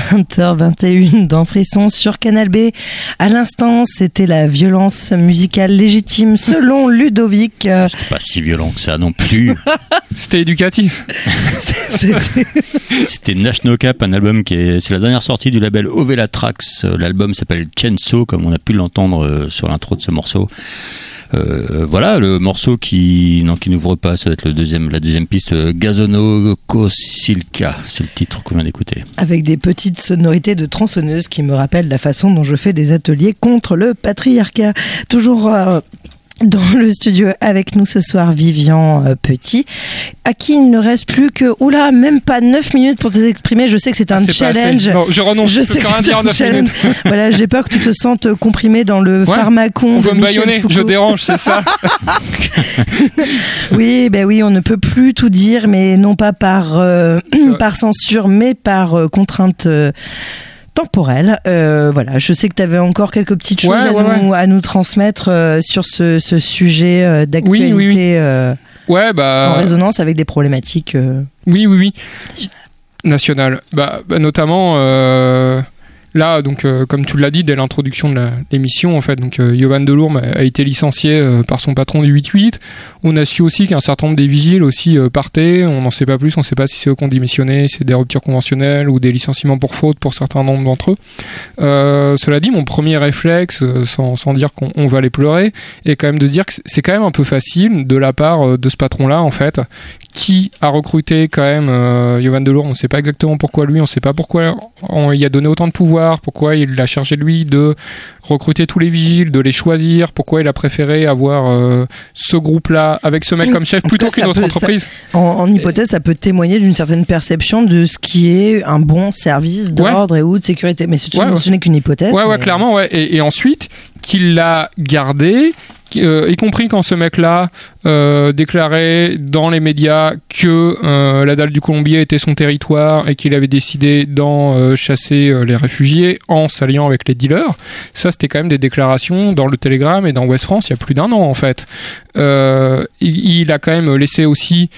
20h21 dans Frisson sur Canal B. À l'instant, c'était la violence musicale légitime selon Ludovic. C'était pas si violent que ça non plus. C'était éducatif. C'était Nash No Cap, un album c'est la dernière sortie du label Ovela Tracks. L'album s'appelle Chainsaw, comme on a pu l'entendre sur l'intro de ce morceau. Voilà le morceau qui n'ouvre pas, ça va être la deuxième piste, Gazono Kosilka, c'est le titre qu'on vient d'écouter. Avec des petites sonorités de tronçonneuse qui me rappellent la façon dont je fais des ateliers contre le patriarcat. Toujours dans le studio avec nous ce soir, Vivian Petit, à qui il ne reste plus que, même pas 9 minutes pour t'exprimer. Je sais que c'est un challenge. Non, je renonce, je sais que c'est un challenge. Voilà, j'ai peur que tu te sentes comprimé dans le pharmacon. On veut me bâillonner, je dérange, c'est ça. Oui, on ne peut plus tout dire, mais non pas par censure, mais par contrainte temporelle. Voilà, je sais que tu avais encore quelques petites choses à nous transmettre sur ce sujet d'actualité en résonance avec des problématiques nationales. Notamment là, donc, comme tu l'as dit dès l'introduction de l'émission, en fait, donc Yovan Delourme a été licencié par son patron du 8-8. On a su aussi qu'un certain nombre des vigiles aussi partaient. On n'en sait pas plus. On ne sait pas si c'est eux qui ont démissionné, si c'est des ruptures conventionnelles ou des licenciements pour faute pour certains nombres d'entre eux. Cela dit, mon premier réflexe, sans dire qu'on va les pleurer, est quand même de dire que c'est quand même un peu facile de la part de ce patron-là, en fait, qui a recruté quand même Yovan Delourme. On ne sait pas exactement pourquoi lui, on ne sait pas pourquoi il a donné autant de pouvoir, pourquoi il a chargé de lui de recruter tous les vigiles, de les choisir, pourquoi il a préféré avoir ce groupe-là avec ce mec comme chef plutôt qu'une autre entreprise. En hypothèse, ça peut témoigner d'une certaine perception de ce qui est un bon service d'ordre et ou de sécurité. Mais ce n'est qu'une hypothèse. Ouais, clairement, ouais. Et ensuite, qu'il l'a gardé, y compris quand ce mec-là déclarait dans les médias que la dalle du Colombier était son territoire et qu'il avait décidé d'en chasser les réfugiés en s'alliant avec les dealers. Ça, c'était quand même des déclarations dans le Télégramme et dans Ouest France il y a plus d'un an, en fait. Il a quand même laissé aussi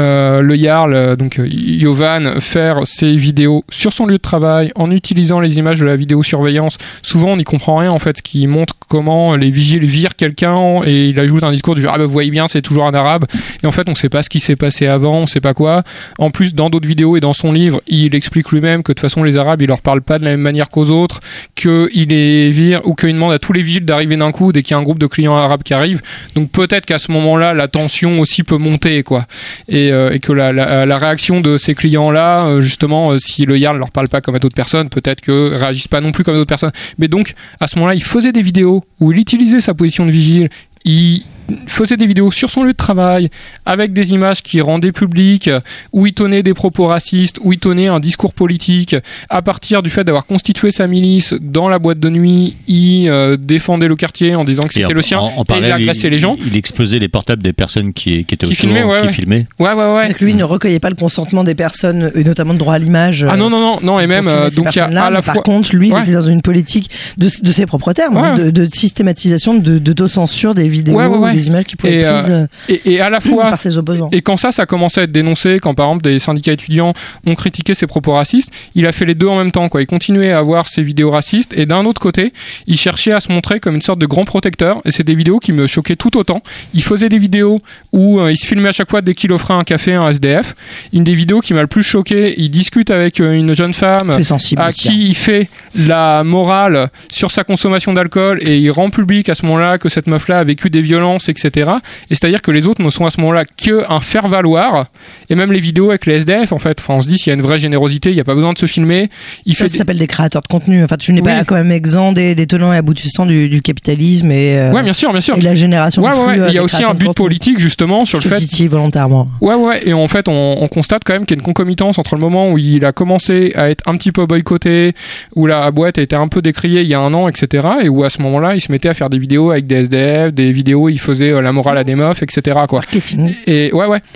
le Jarl, donc Yovan, faire ses vidéos sur son lieu de travail en utilisant les images de la vidéosurveillance. Souvent, on n'y comprend rien, en fait, ce qui montre comment les vigiles virent quelqu'un et il ajoute un discours du genre « Ah bah vous voyez bien, c'est toujours un arabe ». Et en fait, on ne sait pas ce qui s'est passé avant, on ne sait pas quoi. En plus, dans d'autres vidéos et dans son livre, il explique lui-même que de toute façon, les arabes, il leur parle pas de la même manière qu'aux autres, qu'il les vire ou qu'il demande à tous les vigiles d'arriver d'un coup dès qu'il y a un groupe de clients arabes qui arrive. Donc peut-être qu'à ce moment-là, la tension aussi peut monter, quoi. Et que la réaction de ces clients-là, justement, si le Jarl leur parle pas comme à d'autres personnes, peut-être que réagissent pas non plus comme à d'autres personnes. Mais donc, à ce moment-là, il faisait des vidéos où il utilisait sa position de vigile, il faisait des vidéos sur son lieu de travail avec des images qui rendaient publiques, où il tenait des propos racistes, où il tenait un discours politique. À partir du fait d'avoir constitué sa milice dans la boîte de nuit, il défendait le quartier en disant que c'était le sien et il agressait les gens. Il explosait les portables des personnes qui étaient autour, filmaient, qui filmaient. Ouais. Donc lui, il ne recueillait pas le consentement des personnes, et notamment de droit à l'image. Ah non, et même donc il y a à la fois. Par contre, lui, il était dans une politique de ses propres termes, de systématisation, d'autocensure des vidéos, des images qui pouvaient être prises et à la fois par ses opposants. Et quand ça commençait à être dénoncé, quand par exemple des syndicats étudiants ont critiqué ses propos racistes, il a fait les deux en même temps, quoi. Il continuait à avoir ses vidéos racistes et d'un autre côté, il cherchait à se montrer comme une sorte de grand protecteur. Et c'est des vidéos qui me choquaient tout autant. Il faisait des vidéos où il se filmait à chaque fois dès qu'il offrait un café à un SDF. Une des vidéos qui m'a le plus choqué, il discute avec une jeune femme à qui il fait la morale sur sa consommation d'alcool et il rend public à ce moment-là que cette meuf-là a vécu des violences, etc. Et c'est-à-dire que les autres ne sont à ce moment-là qu'un faire-valoir. Et même les vidéos avec les SDF, en fait, on se dit s'il y a une vraie générosité, il n'y a pas besoin de se filmer. Ça s'appelle des créateurs de contenu. Enfin, tu n'es pas quand même exempt des tenants et aboutissants du capitalisme et bien sûr. Et la génération de flux, il y a aussi un but politique justement sur le fait. Volontairement. Et en fait, on constate quand même qu'il y a une concomitance entre le moment où il a commencé à être un petit peu boycotté, où la boîte a été un peu décriée il y a un an, etc. Et où à ce moment-là, il se mettait à faire des vidéos avec des SDF, des vidéos où il faisait la morale à des meufs, etc. quoi. Marketing. Et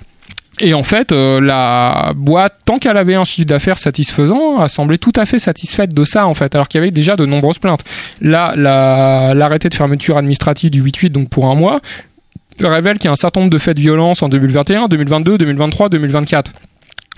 Et en fait, la boîte, tant qu'elle avait un chiffre d'affaires satisfaisant, a semblé tout à fait satisfaite de ça, en fait, alors qu'il y avait déjà de nombreuses plaintes. Là, l'arrêté de fermeture administrative du 8-8, donc pour un mois, révèle qu'il y a un certain nombre de faits de violence en 2021, 2022, 2023, 2024.